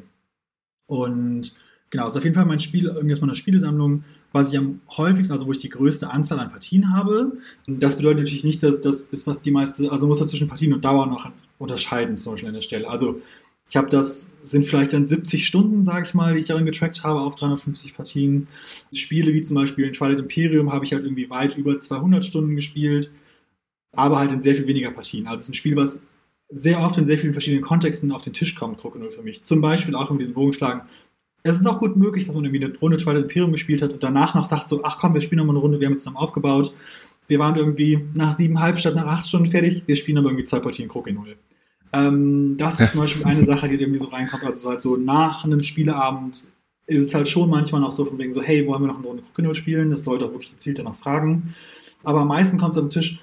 Und genau, ist auf jeden Fall mein Spiel, irgendwie aus meiner Spielesammlung, was ich am häufigsten, also wo ich die größte Anzahl an Partien habe. Das bedeutet natürlich nicht, dass das ist, was die meiste, also man muss da zwischen Partien und Dauer noch unterscheiden, zum Beispiel an der Stelle. Also ich habe das, sind vielleicht dann siebzig Stunden, sage ich mal, die ich darin getrackt habe auf dreihundertfünfzig Partien. Spiele wie zum Beispiel in Twilight Imperium habe ich halt irgendwie weit über zweihundert Stunden gespielt, aber halt in sehr viel weniger Partien. Also es ist ein Spiel, was sehr oft in sehr vielen verschiedenen Kontexten auf den Tisch kommt, Krokodil für mich. Zum Beispiel auch in diesem Bogenschlagen. Es ist auch gut möglich, dass man irgendwie eine Runde Twilight Imperium gespielt hat und danach noch sagt so, ach komm, wir spielen nochmal eine Runde, wir haben uns zusammen aufgebaut. Wir waren irgendwie nach siebeneinhalb statt nach acht Stunden fertig, wir spielen aber irgendwie zwei Partien Krokodil. Ähm, das ist zum Beispiel eine Sache, die irgendwie so reinkommt. Also halt so nach einem Spieleabend ist es halt schon manchmal auch so von wegen so, hey, wollen wir noch eine Runde Krokodil spielen? Dass Leute auch wirklich gezielt danach fragen. Aber am meisten kommt es am Tisch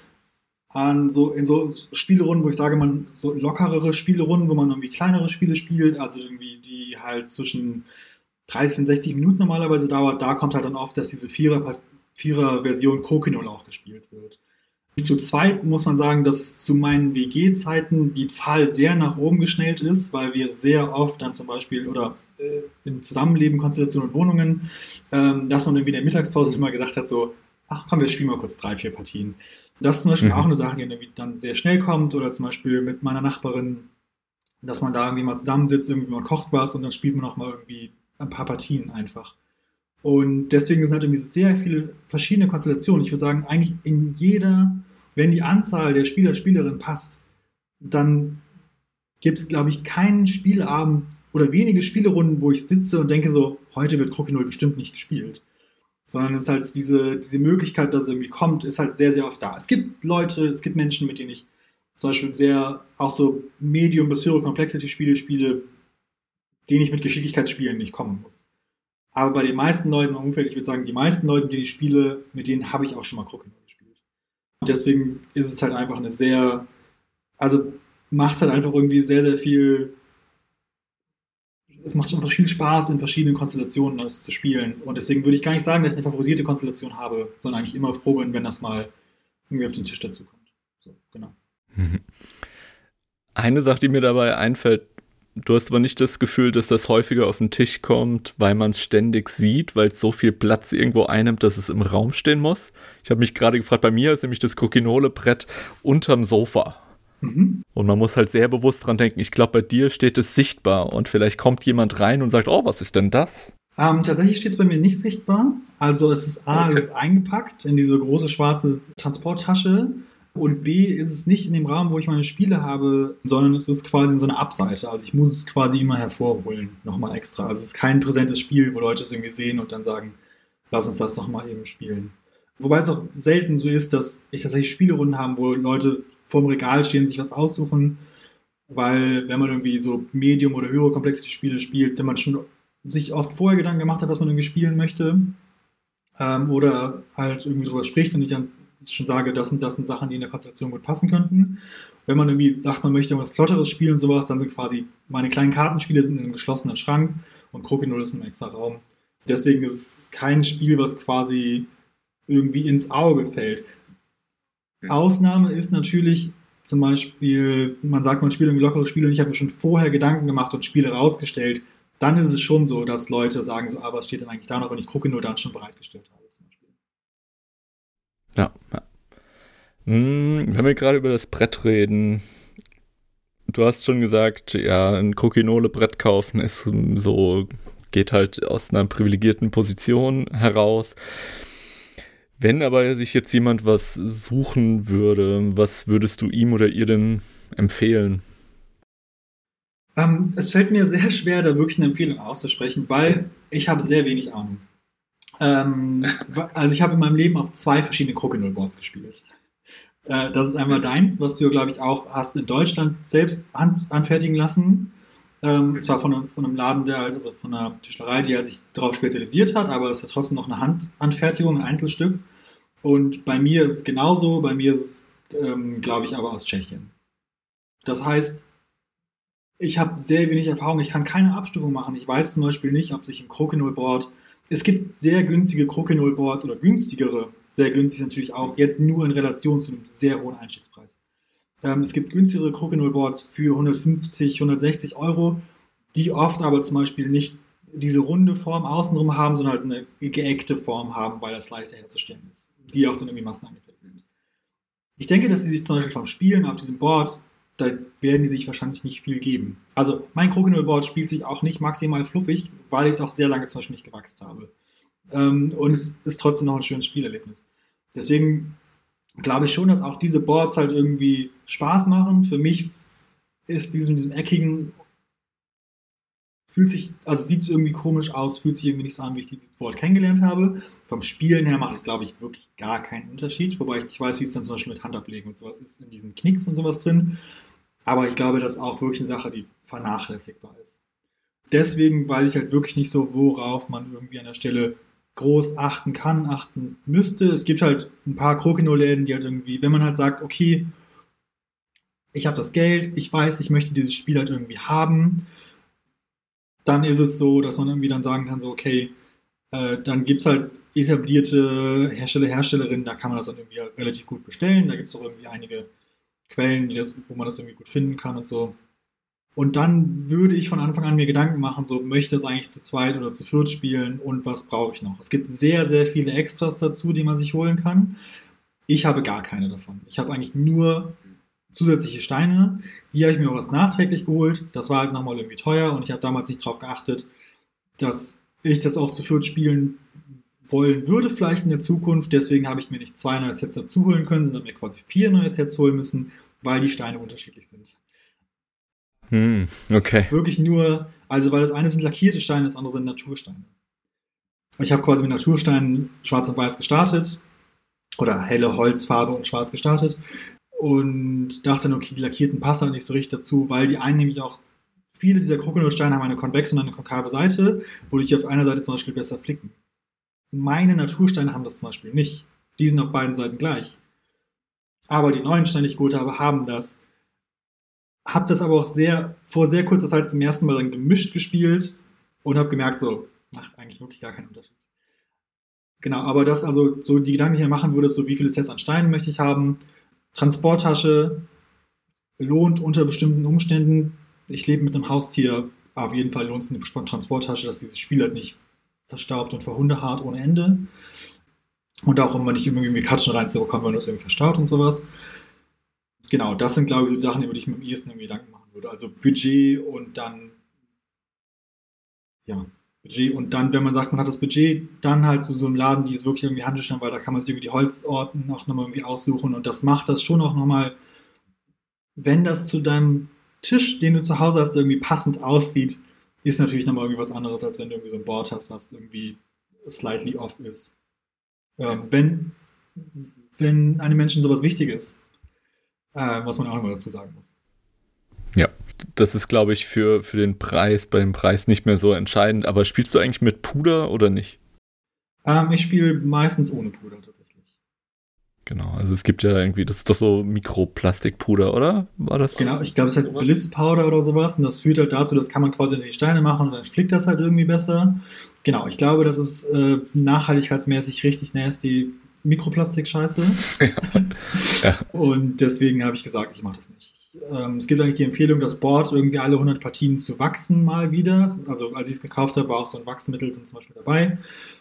an so in so Spielerunden, wo ich sage, man so lockerere Spielerunden, wo man irgendwie kleinere Spiele spielt, also irgendwie die halt zwischen dreißig und sechzig Minuten normalerweise dauert. Da kommt halt dann oft, dass diese Vierer, Vierer-Version Krokodil auch gespielt wird. Zu zweit muss man sagen, dass zu meinen W G-Zeiten die Zahl sehr nach oben geschnellt ist, weil wir sehr oft dann zum Beispiel oder äh, im Zusammenleben, Konstellationen und Wohnungen, ähm, dass man irgendwie in der Mittagspause immer gesagt hat, so, ach komm, wir spielen mal kurz drei, vier Partien. Das ist zum Beispiel mhm. auch eine Sache, die irgendwie dann sehr schnell kommt, oder zum Beispiel mit meiner Nachbarin, dass man da irgendwie mal zusammensitzt, irgendwie mal kocht was und dann spielt man auch mal irgendwie ein paar Partien einfach. Und deswegen sind halt irgendwie sehr viele verschiedene Konstellationen. Ich würde sagen, eigentlich in jeder, wenn die Anzahl der Spieler, Spielerinnen passt, dann gibt es, glaube ich, keinen Spielabend oder wenige Spielerunden, wo ich sitze und denke so, heute wird Krokodil bestimmt nicht gespielt. Sondern es ist halt diese, diese Möglichkeit, dass es irgendwie kommt, ist halt sehr, sehr oft da. Es gibt Leute, es gibt Menschen, mit denen ich zum Beispiel sehr, auch so Medium- bis Hero Complexity-Spiele spiele, denen ich mit Geschicklichkeitsspielen nicht kommen muss. Aber bei den meisten Leuten im Umfeld, ich würde sagen, die meisten Leute, mit denen ich spiele, mit denen habe ich auch schon mal Krokodil gespielt. Und deswegen ist es halt einfach eine sehr, also macht halt einfach irgendwie sehr, sehr viel, es macht einfach viel Spaß, in verschiedenen Konstellationen das zu spielen. Und deswegen würde ich gar nicht sagen, dass ich eine favorisierte Konstellation habe, sondern eigentlich immer froh bin, wenn das mal irgendwie auf den Tisch dazu kommt. So, genau. Eine Sache, die mir dabei einfällt, du hast aber nicht das Gefühl, dass das häufiger auf den Tisch kommt, weil man es ständig sieht, weil es so viel Platz irgendwo einnimmt, dass es im Raum stehen muss. Ich habe mich gerade gefragt, bei mir ist nämlich das Crokinole-Brett unterm Sofa. Mhm. Und man muss halt sehr bewusst dran denken, ich glaube, bei dir steht es sichtbar und vielleicht kommt jemand rein und sagt, oh, was ist denn das? Ähm, tatsächlich steht es bei mir nicht sichtbar. Also es ist A, okay. Es ist eingepackt in diese große schwarze Transporttasche. Und B, ist es nicht in dem Rahmen, wo ich meine Spiele habe, sondern es ist quasi in so einer Abseite. Also ich muss es quasi immer hervorholen, nochmal extra. Also es ist kein präsentes Spiel, wo Leute es irgendwie sehen und dann sagen, lass uns das doch mal eben spielen. Wobei es auch selten so ist, dass ich tatsächlich Spielerunden habe, wo Leute vorm Regal stehen, sich was aussuchen, weil wenn man irgendwie so Medium- oder höhere Complexity-Spiele spielt, dann man schon sich oft vorher Gedanken gemacht hat, was man irgendwie spielen möchte, ähm, oder halt irgendwie drüber spricht und ich dann schon sage, das sind, das sind Sachen, die in der Konstellation gut passen könnten. Wenn man irgendwie sagt, man möchte irgendwas Klotteres spielen und sowas, dann sind quasi meine kleinen Kartenspiele sind in einem geschlossenen Schrank und Crokinole ist in einem extra Raum. Deswegen ist es kein Spiel, was quasi irgendwie ins Auge fällt. Ausnahme ist natürlich zum Beispiel, man sagt, man spielt ein lockeres Spiel und ich habe mir schon vorher Gedanken gemacht und Spiele rausgestellt. Dann ist es schon so, dass Leute sagen so, ah, was steht denn eigentlich da noch, wenn ich Crokinole dann schon bereitgestellt habe zum Beispiel. Ja, ja. Hm, wenn wir gerade über das Brett reden, du hast schon gesagt, ja, ein Crokinole-Brett kaufen ist so, geht halt aus einer privilegierten Position heraus. Wenn aber sich jetzt jemand was suchen würde, was würdest du ihm oder ihr denn empfehlen? Ähm, es fällt mir sehr schwer, da wirklich eine Empfehlung auszusprechen, weil ich habe sehr wenig Ahnung. Ähm, also ich habe in meinem Leben auf zwei verschiedene Crokinole-Boards gespielt. Äh, das ist einmal deins, was du ja, glaube ich, auch hast in Deutschland selbst hand, anfertigen lassen. Ähm, zwar von einem, von einem Laden, der halt, also von einer Tischlerei, die halt sich darauf spezialisiert hat, aber es ist trotzdem noch eine Handanfertigung, ein Einzelstück. Und bei mir ist es genauso, bei mir ist es, ähm, glaube ich, aber aus Tschechien. Das heißt, ich habe sehr wenig Erfahrung, ich kann keine Abstufung machen. Ich weiß zum Beispiel nicht, ob sich ein Crokinole-Board, es gibt sehr günstige Crokinole-Boards oder günstigere, sehr günstig natürlich auch, jetzt nur in Relation zu einem sehr hohen Einstiegspreis. Ähm, es gibt günstigere Crokinole-Boards für hundertfünfzig, hundertsechzig Euro, die oft aber zum Beispiel nicht diese runde Form außenrum haben, sondern halt eine geeckte Form haben, weil das leichter herzustellen ist, die auch dann irgendwie massenangefertigt sind. Ich denke, dass sie sich zum Beispiel vom Spielen auf diesem Board, da werden die sich wahrscheinlich nicht viel geben. Also mein Crokinole-Board spielt sich auch nicht maximal fluffig, weil ich es auch sehr lange zum Beispiel nicht gewachst habe. Ähm, und es ist trotzdem noch ein schönes Spielerlebnis. Deswegen glaube ich schon, dass auch diese Boards halt irgendwie Spaß machen. Für mich ist diesem, diesem eckigen, fühlt sich, also sieht es irgendwie komisch aus, fühlt sich irgendwie nicht so an, wie ich dieses Board kennengelernt habe. Vom Spielen her macht es, glaube ich, wirklich gar keinen Unterschied, wobei ich nicht weiß, wie es dann zum Beispiel mit Handablegen und sowas ist, in diesen Knicks und sowas drin. Aber ich glaube, das ist auch wirklich eine Sache, die vernachlässigbar ist. Deswegen weiß ich halt wirklich nicht so, worauf man irgendwie an der Stelle groß achten kann, achten müsste. Es gibt halt ein paar Crokinole-Läden, die halt irgendwie, wenn man halt sagt, okay, ich habe das Geld, ich weiß, ich möchte dieses Spiel halt irgendwie haben, dann ist es so, dass man irgendwie dann sagen kann, so okay, äh, dann gibt es halt etablierte Hersteller, Herstellerinnen, da kann man das dann irgendwie relativ gut bestellen. Da gibt es auch irgendwie einige Quellen, die das, wo man das irgendwie gut finden kann und so. Und dann würde ich von Anfang an mir Gedanken machen, so möchte es eigentlich zu zweit oder zu viert spielen und was brauche ich noch? Es gibt sehr, sehr viele Extras dazu, die man sich holen kann. Ich habe gar keine davon. Ich habe eigentlich nur zusätzliche Steine. Die habe ich mir auch was nachträglich geholt. Das war halt nochmal irgendwie teuer und ich habe damals nicht darauf geachtet, dass ich das auch zu viert spielen wollen würde, vielleicht in der Zukunft. Deswegen habe ich mir nicht zwei neue Sets dazu holen können, sondern mir quasi vier neue Sets holen müssen, weil die Steine unterschiedlich sind. Hm, okay. Wirklich nur, also weil das eine sind lackierte Steine, das andere sind Natursteine. Ich habe quasi mit Natursteinen schwarz und weiß gestartet oder helle Holzfarbe und schwarz gestartet und dachte dann, okay, die lackierten passen halt nicht so richtig dazu, weil die einen nämlich auch, viele dieser Crokinole-Steine haben eine konvexe und eine konkave Seite, wodurch die auf einer Seite zum Beispiel besser flicken. Meine Natursteine haben das zum Beispiel nicht. Die sind auf beiden Seiten gleich. Aber die neuen Steine, die ich geholt habe, haben das. Hab das aber auch sehr, vor sehr kurzer Zeit zum ersten Mal dann gemischt gespielt und habe gemerkt, so, macht eigentlich wirklich gar keinen Unterschied. Genau, aber das, also, so die Gedanken, die ich mir machen würde, ist so, wie viele Sets an Steinen möchte ich haben? Transporttasche lohnt unter bestimmten Umständen. Ich lebe mit einem Haustier, auf jeden Fall lohnt es eine Transporttasche, dass dieses Spiel halt nicht verstaubt und verhundehaart ohne Ende. Und auch, um man nicht irgendwie Katschen reinzubekommen, wenn das irgendwie verstaut und sowas. Genau, das sind, glaube ich, so die Sachen, über die ich mir am ehesten irgendwie Gedanken machen würde. Also Budget und dann, ja, Budget und dann, wenn man sagt, man hat das Budget, dann halt zu so einem Laden, die ist wirklich irgendwie Handelsstand, weil da kann man sich irgendwie die Holzorten auch nochmal irgendwie aussuchen und das macht das schon auch nochmal, wenn das zu deinem Tisch, den du zu Hause hast, irgendwie passend aussieht, ist natürlich nochmal irgendwie was anderes, als wenn du irgendwie so ein Board hast, was irgendwie slightly off ist. Ähm, wenn, wenn einem Menschen sowas wichtig ist, äh, was man auch immer dazu sagen muss. Ja, das ist, glaube ich, für, für den Preis, bei dem Preis nicht mehr so entscheidend. Aber spielst du eigentlich mit Puder oder nicht? Ähm, ich spiele meistens ohne Puder tatsächlich. Genau, also es gibt ja irgendwie, das ist doch so Mikroplastikpuder, oder? War das? Genau, ich glaube, es heißt Bliss Powder oder sowas. Und das führt halt dazu, das kann man quasi unter die Steine machen und dann flickt das halt irgendwie besser. Genau, ich glaube, das ist äh, nachhaltigkeitsmäßig richtig nasty Mikroplastik-Scheiße. Ja. Ja. Und deswegen habe ich gesagt, ich mache das nicht. Ähm, es gibt eigentlich die Empfehlung, das Board irgendwie alle hundert Partien zu wachsen mal wieder. Also als ich es gekauft habe, war auch so ein Wachsmittel zum Beispiel dabei.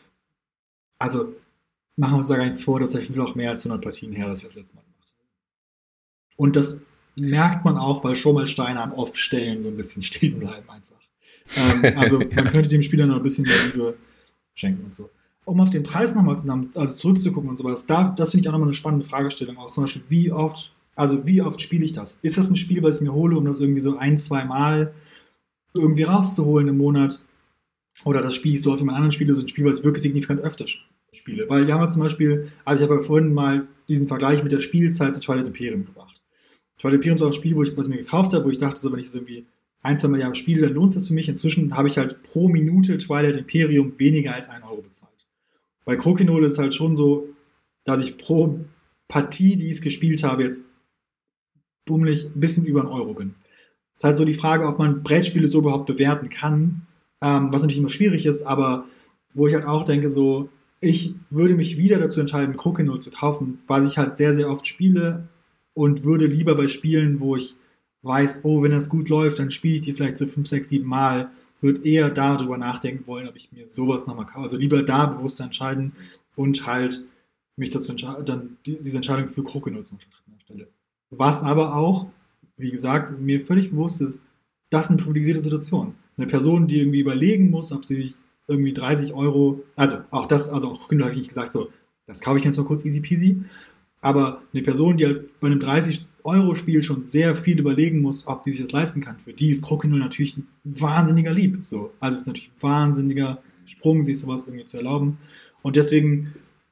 Also machen wir uns da gar nichts vor, dass ich will auch mehr als hundert Partien her, dass ich das letzte Mal gemacht habe. Und das merkt man auch, weil schon mal Steine an Off-Stellen so ein bisschen stehen bleiben einfach. Ähm, also man ja. könnte dem Spieler noch ein bisschen mehr Liebe schenken und so. Um auf den Preis nochmal zusammen, also zurückzugucken und sowas, da, das finde ich auch nochmal eine spannende Fragestellung. Auch zum Beispiel, wie oft, also wie oft spiele ich das? Ist das ein Spiel, was ich mir hole, um das irgendwie so ein, zwei Mal irgendwie rauszuholen im Monat? Oder das Spiel ich so oft wie meine anderen Spiele, so ein Spiel, was ich wirklich signifikant öfter spiele? Weil wir haben ja zum Beispiel, also ich habe ja vorhin mal diesen Vergleich mit der Spielzeit zu Twilight Imperium gebracht. Twilight Imperium ist auch ein Spiel, wo ich, was ich mir gekauft habe, wo ich dachte, so, wenn ich so irgendwie ein, zwei Mal Jahre spiele, dann lohnt es das für mich. Inzwischen habe ich halt pro Minute Twilight Imperium weniger als einen Euro bezahlt. Bei Crokinole ist es halt schon so, dass ich pro Partie, die ich gespielt habe, jetzt bummelig ein bisschen über einen Euro bin. Es ist halt so die Frage, ob man Brettspiele so überhaupt bewerten kann, ähm, was natürlich immer schwierig ist, aber wo ich halt auch denke, so, ich würde mich wieder dazu entscheiden, Crokinole zu kaufen, weil ich halt sehr, sehr oft spiele und würde lieber bei Spielen, wo ich weiß, oh, wenn das gut läuft, dann spiele ich die vielleicht so fünf, sechs, sieben Mal, würde eher darüber nachdenken wollen, ob ich mir sowas nochmal kaufe. Also lieber da bewusst entscheiden und halt mich dazu entscheiden, dann die, diese Entscheidung für Crokinole zum Beispiel treffen an der Stelle. Was aber auch, wie gesagt, mir völlig bewusst ist, das ist eine privilegierte Situation. Eine Person, die irgendwie überlegen muss, ob sie sich irgendwie dreißig Euro, also auch das, also auch Crokinole habe ich nicht gesagt, so, das kaufe ich jetzt mal kurz easy peasy, aber eine Person, die halt bei einem dreißig Euro Spiel schon sehr viel überlegen muss, ob die sich das leisten kann. Für die ist Crokinole natürlich ein wahnsinniger Lieb. So. Also es ist natürlich ein wahnsinniger Sprung, sich sowas irgendwie zu erlauben. Und deswegen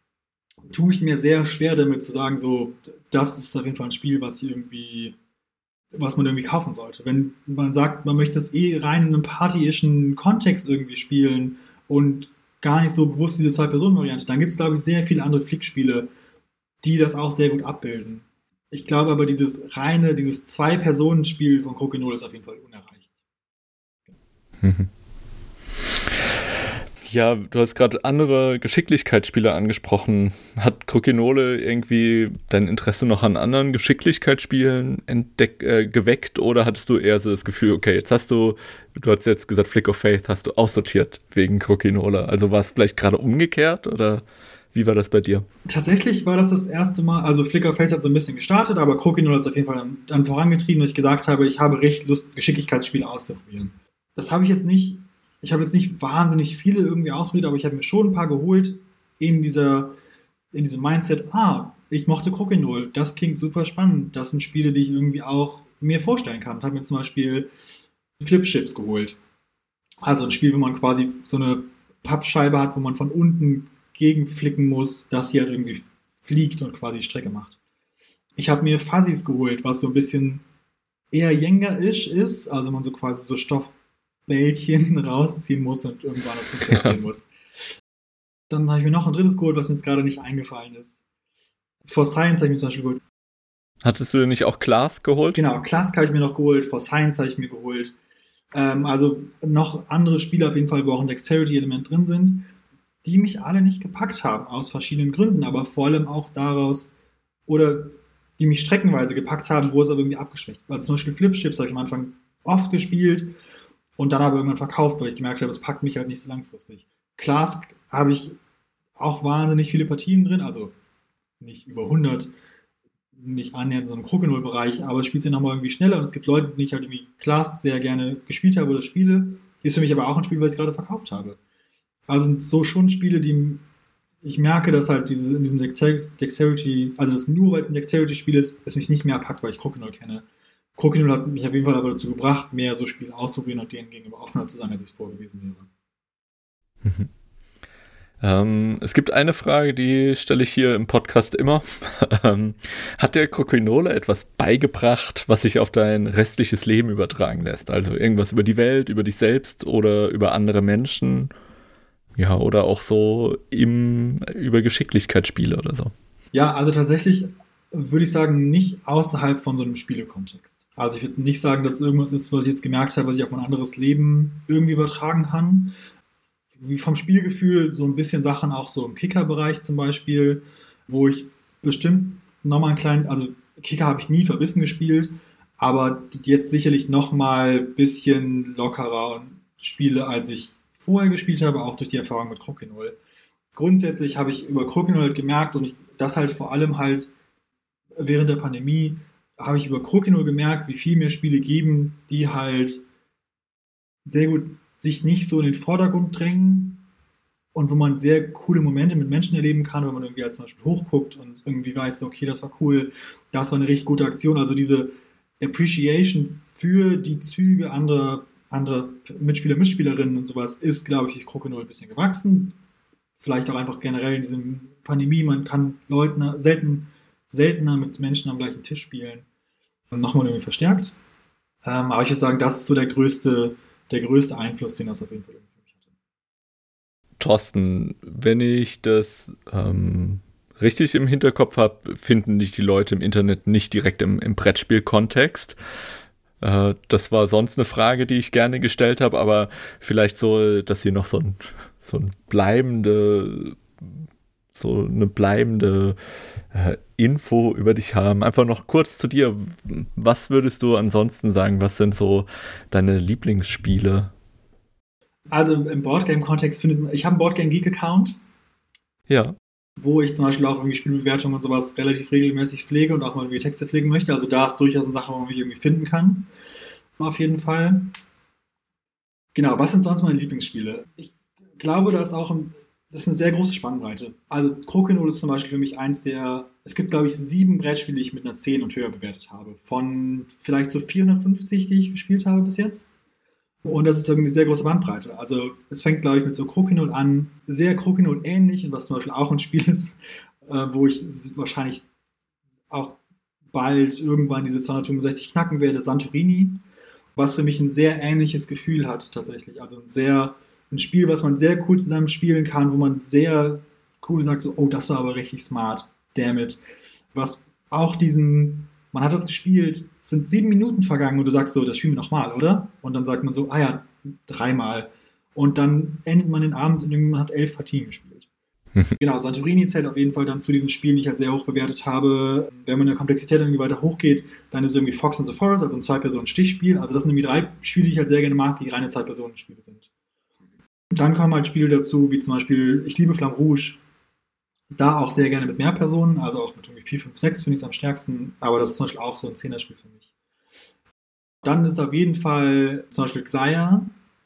tue ich mir sehr schwer damit zu sagen, so, das ist auf jeden Fall ein Spiel, was irgendwie, was man irgendwie kaufen sollte. Wenn man sagt, man möchte es eh rein in einem partyischen Kontext irgendwie spielen und gar nicht so bewusst diese Zwei-Personen-Variante, dann gibt es, glaube ich, sehr viele andere Flickspiele, die das auch sehr gut abbilden. Ich glaube aber, dieses reine, dieses Zwei-Personen-Spiel von Crokinole ist auf jeden Fall unerreicht. Mhm. Ja, du hast gerade andere Geschicklichkeitsspiele angesprochen. Hat Crokinole irgendwie dein Interesse noch an anderen Geschicklichkeitsspielen entdeck, äh, geweckt oder hattest du eher so das Gefühl, okay, jetzt hast du, du hast jetzt gesagt, Flick of Faith hast du aussortiert wegen Crokinole. Also war es vielleicht gerade umgekehrt oder wie war das bei dir? Tatsächlich war das das erste Mal, also Flick of Faith hat so ein bisschen gestartet, aber Crokinole hat es auf jeden Fall dann, dann vorangetrieben, dass ich gesagt habe, ich habe richtig Lust, Geschicklichkeitsspiele auszuprobieren. Das habe ich jetzt nicht, ich habe jetzt nicht wahnsinnig viele irgendwie ausprobiert, aber ich habe mir schon ein paar geholt in dieser, in diesem Mindset, ah, ich mochte Crokinole, das klingt super spannend, das sind Spiele, die ich irgendwie auch mir vorstellen kann. Ich habe mir zum Beispiel Flipships geholt. Also ein Spiel, wo man quasi so eine Pappscheibe hat, wo man von unten gegenflicken muss, dass sie halt irgendwie fliegt und quasi Strecke macht. Ich habe mir Fuzzies geholt, was so ein bisschen eher Jenga-ish ist, also man so quasi so Stoffbällchen rausziehen muss und irgendwann das platzieren muss. Dann habe ich mir noch ein drittes geholt, was mir jetzt gerade nicht eingefallen ist. For Science habe ich mir zum Beispiel geholt. Hattest du denn nicht auch Class geholt? Genau, Class habe ich mir noch geholt, For Science habe ich mir geholt. Ähm, also noch andere Spiele auf jeden Fall, wo auch ein Dexterity-Element drin sind, die mich alle nicht gepackt haben, aus verschiedenen Gründen, aber vor allem auch daraus, oder die mich streckenweise gepackt haben, wo es aber irgendwie abgeschwächt ist. Also zum Beispiel Flipships habe ich am Anfang oft gespielt und dann aber irgendwann verkauft, weil ich gemerkt habe, es packt mich halt nicht so langfristig. Class habe ich auch wahnsinnig viele Partien drin, also nicht über hundert, nicht annähernd in so einem Crokinole-Bereich, aber es spielt sich nochmal irgendwie schneller und es gibt Leute, die ich halt irgendwie Class sehr gerne gespielt habe oder spiele. Ist für mich aber auch ein Spiel, was ich gerade verkauft habe. Also sind so schon Spiele, die ich merke, dass halt dieses, in diesem Dexterity, also das nur, weil es ein Dexterity-Spiel ist, es mich nicht mehr packt, weil ich Crokinole kenne. Crokinole hat mich auf jeden Fall aber dazu gebracht, mehr so Spiele auszuprobieren und denen gegenüber offener zu sein, als ich vorher gewesen wäre. Mhm. Ähm, es gibt eine Frage, die stelle ich hier im Podcast immer. ähm, hat der Crokinole etwas beigebracht, was sich auf dein restliches Leben übertragen lässt? Also irgendwas über die Welt, über dich selbst oder über andere Menschen? Ja, oder auch so im, über Geschicklichkeitsspiele oder so. Ja, also tatsächlich würde ich sagen, nicht außerhalb von so einem Spielekontext. Also ich würde nicht sagen, dass es irgendwas ist, was ich jetzt gemerkt habe, was ich auf mein anderes Leben irgendwie übertragen kann. Wie vom Spielgefühl so ein bisschen Sachen auch so im Kicker-Bereich zum Beispiel, wo ich bestimmt nochmal einen kleinen, also Kicker habe ich nie verbissen gespielt, aber jetzt sicherlich nochmal ein bisschen lockerer spiele, als ich vorher gespielt habe, auch durch die Erfahrung mit Crokinole. Grundsätzlich habe ich über Crokinole gemerkt und ich, das halt vor allem halt während der Pandemie habe ich über Crokinole gemerkt, wie viel mehr Spiele geben, die halt sehr gut sich nicht so in den Vordergrund drängen und wo man sehr coole Momente mit Menschen erleben kann, wenn man irgendwie halt zum Beispiel hochguckt und irgendwie weiß, okay, das war cool, das war eine richtig gute Aktion. Also diese Appreciation für die Züge anderer, anderer Mitspieler, Mitspielerinnen und sowas ist, glaube ich, Crokinole ein bisschen gewachsen. Vielleicht auch einfach generell in dieser Pandemie, man kann Leuten selten, seltener mit Menschen am gleichen Tisch spielen. Nochmal irgendwie verstärkt. Ähm, aber ich würde sagen, das ist so der größte der größte Einfluss, den das auf jeden Fall für mich hatte. Thorsten, wenn ich das ähm, richtig im Hinterkopf habe, finden dich die Leute im Internet nicht direkt im, im Brettspiel-Kontext. Äh, das war sonst eine Frage, die ich gerne gestellt habe, aber vielleicht so, dass sie noch so ein, so ein bleibende, so eine bleibende äh, Info über dich haben. Einfach noch kurz zu dir. Was würdest du ansonsten sagen? Was sind so deine Lieblingsspiele? Also im Boardgame-Kontext findet man, ich habe einen Boardgame-Geek-Account. Ja. Wo ich zum Beispiel auch irgendwie Spielbewertungen und sowas relativ regelmäßig pflege und auch mal irgendwie Texte pflegen möchte. Also da ist durchaus eine Sache, wo man mich irgendwie finden kann. Auf jeden Fall. Genau, was sind sonst meine Lieblingsspiele? Ich glaube, da ist auch ein Das ist eine sehr große Spannbreite. Also Crokinole ist zum Beispiel für mich eins der, es gibt glaube ich sieben Brettspiele, die ich mit einer zehn und höher bewertet habe. Von vielleicht so vierhundertfünfzig, die ich gespielt habe bis jetzt. Und das ist irgendwie eine sehr große Bandbreite. Also es fängt glaube ich mit so Crokinole an, sehr Crokinole ähnlich, und was zum Beispiel auch ein Spiel ist, äh, wo ich wahrscheinlich auch bald irgendwann diese zweihundertfünfundsechzig knacken werde, Santorini, was für mich ein sehr ähnliches Gefühl hat tatsächlich. Also ein sehr ein Spiel, was man sehr cool zusammen spielen kann, wo man sehr cool sagt, so, oh, das war aber richtig smart, damn it. Was auch diesen, man hat das gespielt, es sind sieben Minuten vergangen und du sagst so, das spielen wir nochmal, oder? Und dann sagt man so, ah ja, dreimal. Und dann endet man den Abend und man hat elf Partien gespielt. Genau, Santorini zählt auf jeden Fall dann zu diesen Spielen, die ich halt sehr hoch bewertet habe. Wenn man in der Komplexität irgendwie weiter hochgeht, dann ist irgendwie Fox and the Forest, also ein Zwei-Personen-Stichspiel. Also das sind irgendwie drei Spiele, die ich halt sehr gerne mag, die reine Zwei-Personen-Spiele sind. Dann kommen halt Spiele dazu, wie zum Beispiel, ich liebe Flamme Rouge. Da auch sehr gerne mit mehr Personen, also auch mit irgendwie vier, fünf, sechs finde ich es am stärksten, aber das ist zum Beispiel auch so ein Zehner-Spiel für mich. Dann ist auf jeden Fall zum Beispiel Xayah,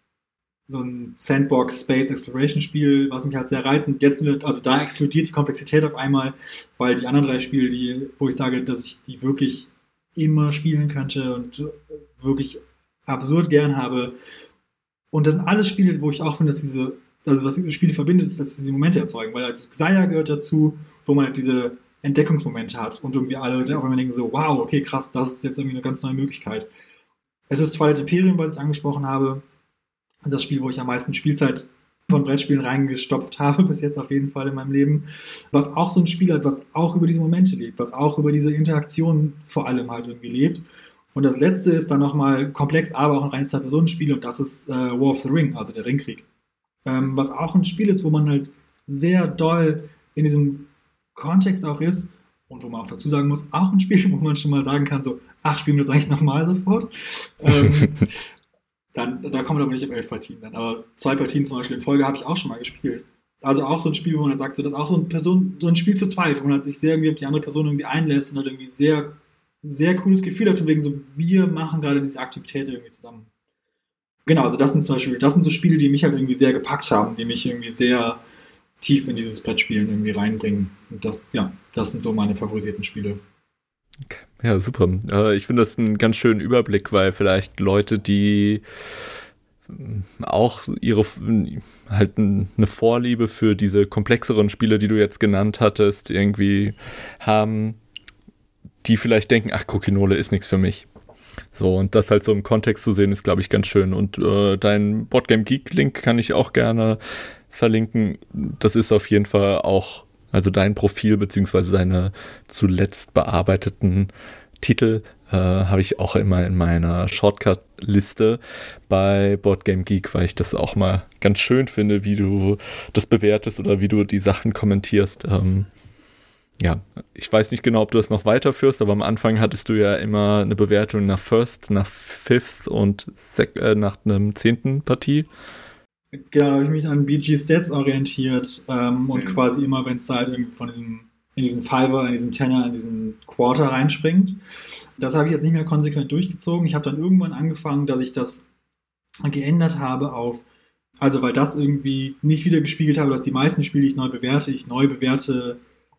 so ein Sandbox Space Exploration Spiel, was mich halt sehr reizend. Jetzt wird, also da explodiert die Komplexität auf einmal, weil die anderen drei Spiele, die, wo ich sage, dass ich die wirklich immer spielen könnte und wirklich absurd gern habe. Und das sind alles Spiele, wo ich auch finde, dass diese, also was diese Spiele verbindet, ist, dass sie diese Momente erzeugen, weil halt Xayah gehört dazu, wo man halt diese Entdeckungsmomente hat und irgendwie alle auch immer denken so, wow, okay, krass, das ist jetzt irgendwie eine ganz neue Möglichkeit. Es ist Twilight Imperium, was ich angesprochen habe. Das Spiel, wo ich am meisten Spielzeit von Brettspielen reingestopft habe, bis jetzt auf jeden Fall in meinem Leben. Was auch so ein Spiel hat, was auch über diese Momente lebt, was auch über diese Interaktion vor allem halt irgendwie lebt. Und das letzte ist dann nochmal komplex, aber auch ein reines Zwei-Personen-Spiel, und das ist äh, War of the Ring, also der Ringkrieg. Ähm, was auch ein Spiel ist, wo man halt sehr doll in diesem Kontext auch ist und wo man auch dazu sagen muss, auch ein Spiel, wo man schon mal sagen kann, so, ach, spielen wir das eigentlich nochmal sofort? ähm, Dann, da kommen wir aber nicht auf elf Partien. Dann. Aber zwei Partien zum Beispiel in Folge habe ich auch schon mal gespielt. Also auch so ein Spiel, wo man dann sagt, so, das ist auch so ein, Person, so ein Spiel zu zweit, wo man halt sich sehr irgendwie auf die andere Person irgendwie einlässt und halt irgendwie sehr, sehr cooles Gefühl hat, von wegen so, wir machen gerade diese Aktivität irgendwie zusammen. Genau, also das sind zum Beispiel, das sind so Spiele, die mich halt irgendwie sehr gepackt haben, die mich irgendwie sehr tief in dieses Brettspielen irgendwie reinbringen. Und das, ja, das sind so meine favorisierten Spiele. Okay. Ja, super. Ich finde das einen ganz schönen Überblick, weil vielleicht Leute, die auch ihre halt eine Vorliebe für diese komplexeren Spiele, die du jetzt genannt hattest, irgendwie haben, die vielleicht denken, ach, Cookinole ist nichts für mich. So, und das halt so im Kontext zu sehen, ist, glaube ich, ganz schön. Und äh, dein Boardgame Geek-Link kann ich auch gerne verlinken. Das ist auf jeden Fall auch, also dein Profil beziehungsweise seine zuletzt bearbeiteten Titel äh, habe ich auch immer in meiner Shortcut-Liste bei Boardgame Geek, weil ich das auch mal ganz schön finde, wie du das bewertest oder wie du die Sachen kommentierst. Ähm, ja, ich weiß nicht genau, ob du das noch weiterführst, aber am Anfang hattest du ja immer eine Bewertung nach First, nach Fifth und Sek- äh, nach einem zehnten Partie. Genau, da habe ich mich an B G Stats orientiert ähm, und Mhm. quasi immer, wenn es da halt irgendwie von diesem, in diesen Fiver, in diesen Tenner, in diesen Quarter reinspringt. Das habe ich jetzt nicht mehr konsequent durchgezogen. Ich habe dann irgendwann angefangen, dass ich das geändert habe auf, also weil das irgendwie nicht wieder gespiegelt habe, dass die meisten Spiele, die ich neu bewerte, ich neu bewerte,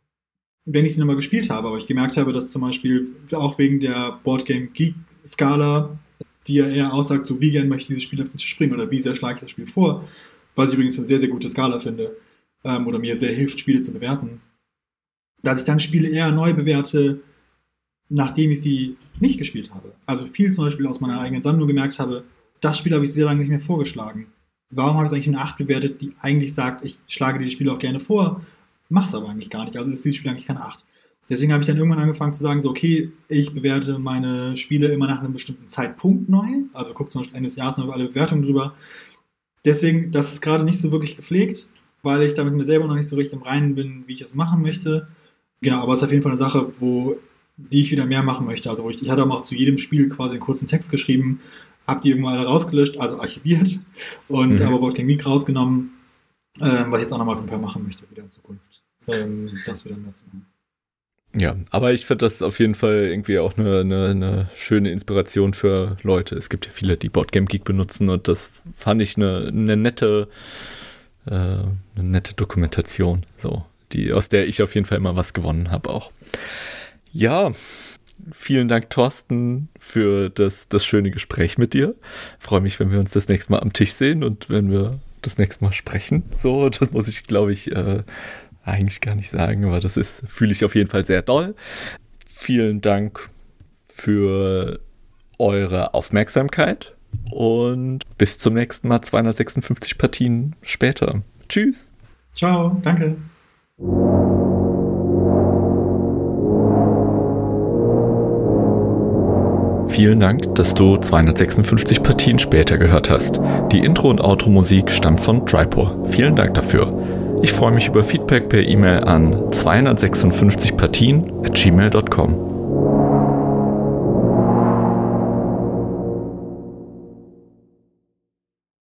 wenn ich sie nochmal gespielt habe. Aber ich gemerkt habe, dass zum Beispiel auch wegen der Boardgame Geek-Skala, die ja eher aussagt, so wie gern möchte ich dieses Spiel auf den Tisch bringen oder wie sehr schlage ich das Spiel vor, was ich übrigens eine sehr, sehr gute Skala finde ähm, oder mir sehr hilft, Spiele zu bewerten, dass ich dann Spiele eher neu bewerte, nachdem ich sie nicht gespielt habe. Also viel zum Beispiel aus meiner eigenen Sammlung gemerkt habe, das Spiel habe ich sehr lange nicht mehr vorgeschlagen. Warum habe ich es eigentlich eine acht bewertet, die eigentlich sagt, ich schlage diese Spiele auch gerne vor, mache es aber eigentlich gar nicht. Also ist dieses Spiel eigentlich keine acht. Deswegen habe ich dann irgendwann angefangen zu sagen, so okay, ich bewerte meine Spiele immer nach einem bestimmten Zeitpunkt neu. Also gucke zum Beispiel Ende des Jahres noch über alle Bewertungen drüber. Deswegen, das ist gerade nicht so wirklich gepflegt, weil ich damit mir selber noch nicht so richtig im Reinen bin, wie ich das machen möchte. Genau, aber es ist auf jeden Fall eine Sache, wo die ich wieder mehr machen möchte. Also wo ich, ich hatte auch zu jedem Spiel quasi einen kurzen Text geschrieben, habe die irgendwann alle rausgelöscht, also archiviert und Mhm. aber Boardgame Geek rausgenommen, ähm, was ich jetzt auch nochmal auf jeden Fall machen möchte wieder in Zukunft. Ähm, das wieder mehr zu machen. Ja, aber ich finde das auf jeden Fall irgendwie auch eine, eine, eine schöne Inspiration für Leute. Es gibt ja viele, die Boardgame Geek benutzen und das fand ich eine, eine nette äh, eine nette Dokumentation, so, die, aus der ich auf jeden Fall immer was gewonnen habe auch. Ja, vielen Dank, Thorsten, für das, das schöne Gespräch mit dir. Freue mich, wenn wir uns das nächste Mal am Tisch sehen und wenn wir das nächste Mal sprechen. So, das muss ich, glaube ich, äh, eigentlich gar nicht sagen, aber das ist, fühle ich auf jeden Fall sehr doll. Vielen Dank für eure Aufmerksamkeit und bis zum nächsten Mal zweihundertsechsundfünfzig Partien später. Tschüss. Ciao, danke. Vielen Dank, dass du zweihundertsechsundfünfzig Partien später gehört hast. Die Intro- und Outro-Musik stammt von Drypor. Vielen Dank dafür. Ich freue mich über Feedback per E-Mail an zweihundertsechsundfünfzig partien at gmail punkt com.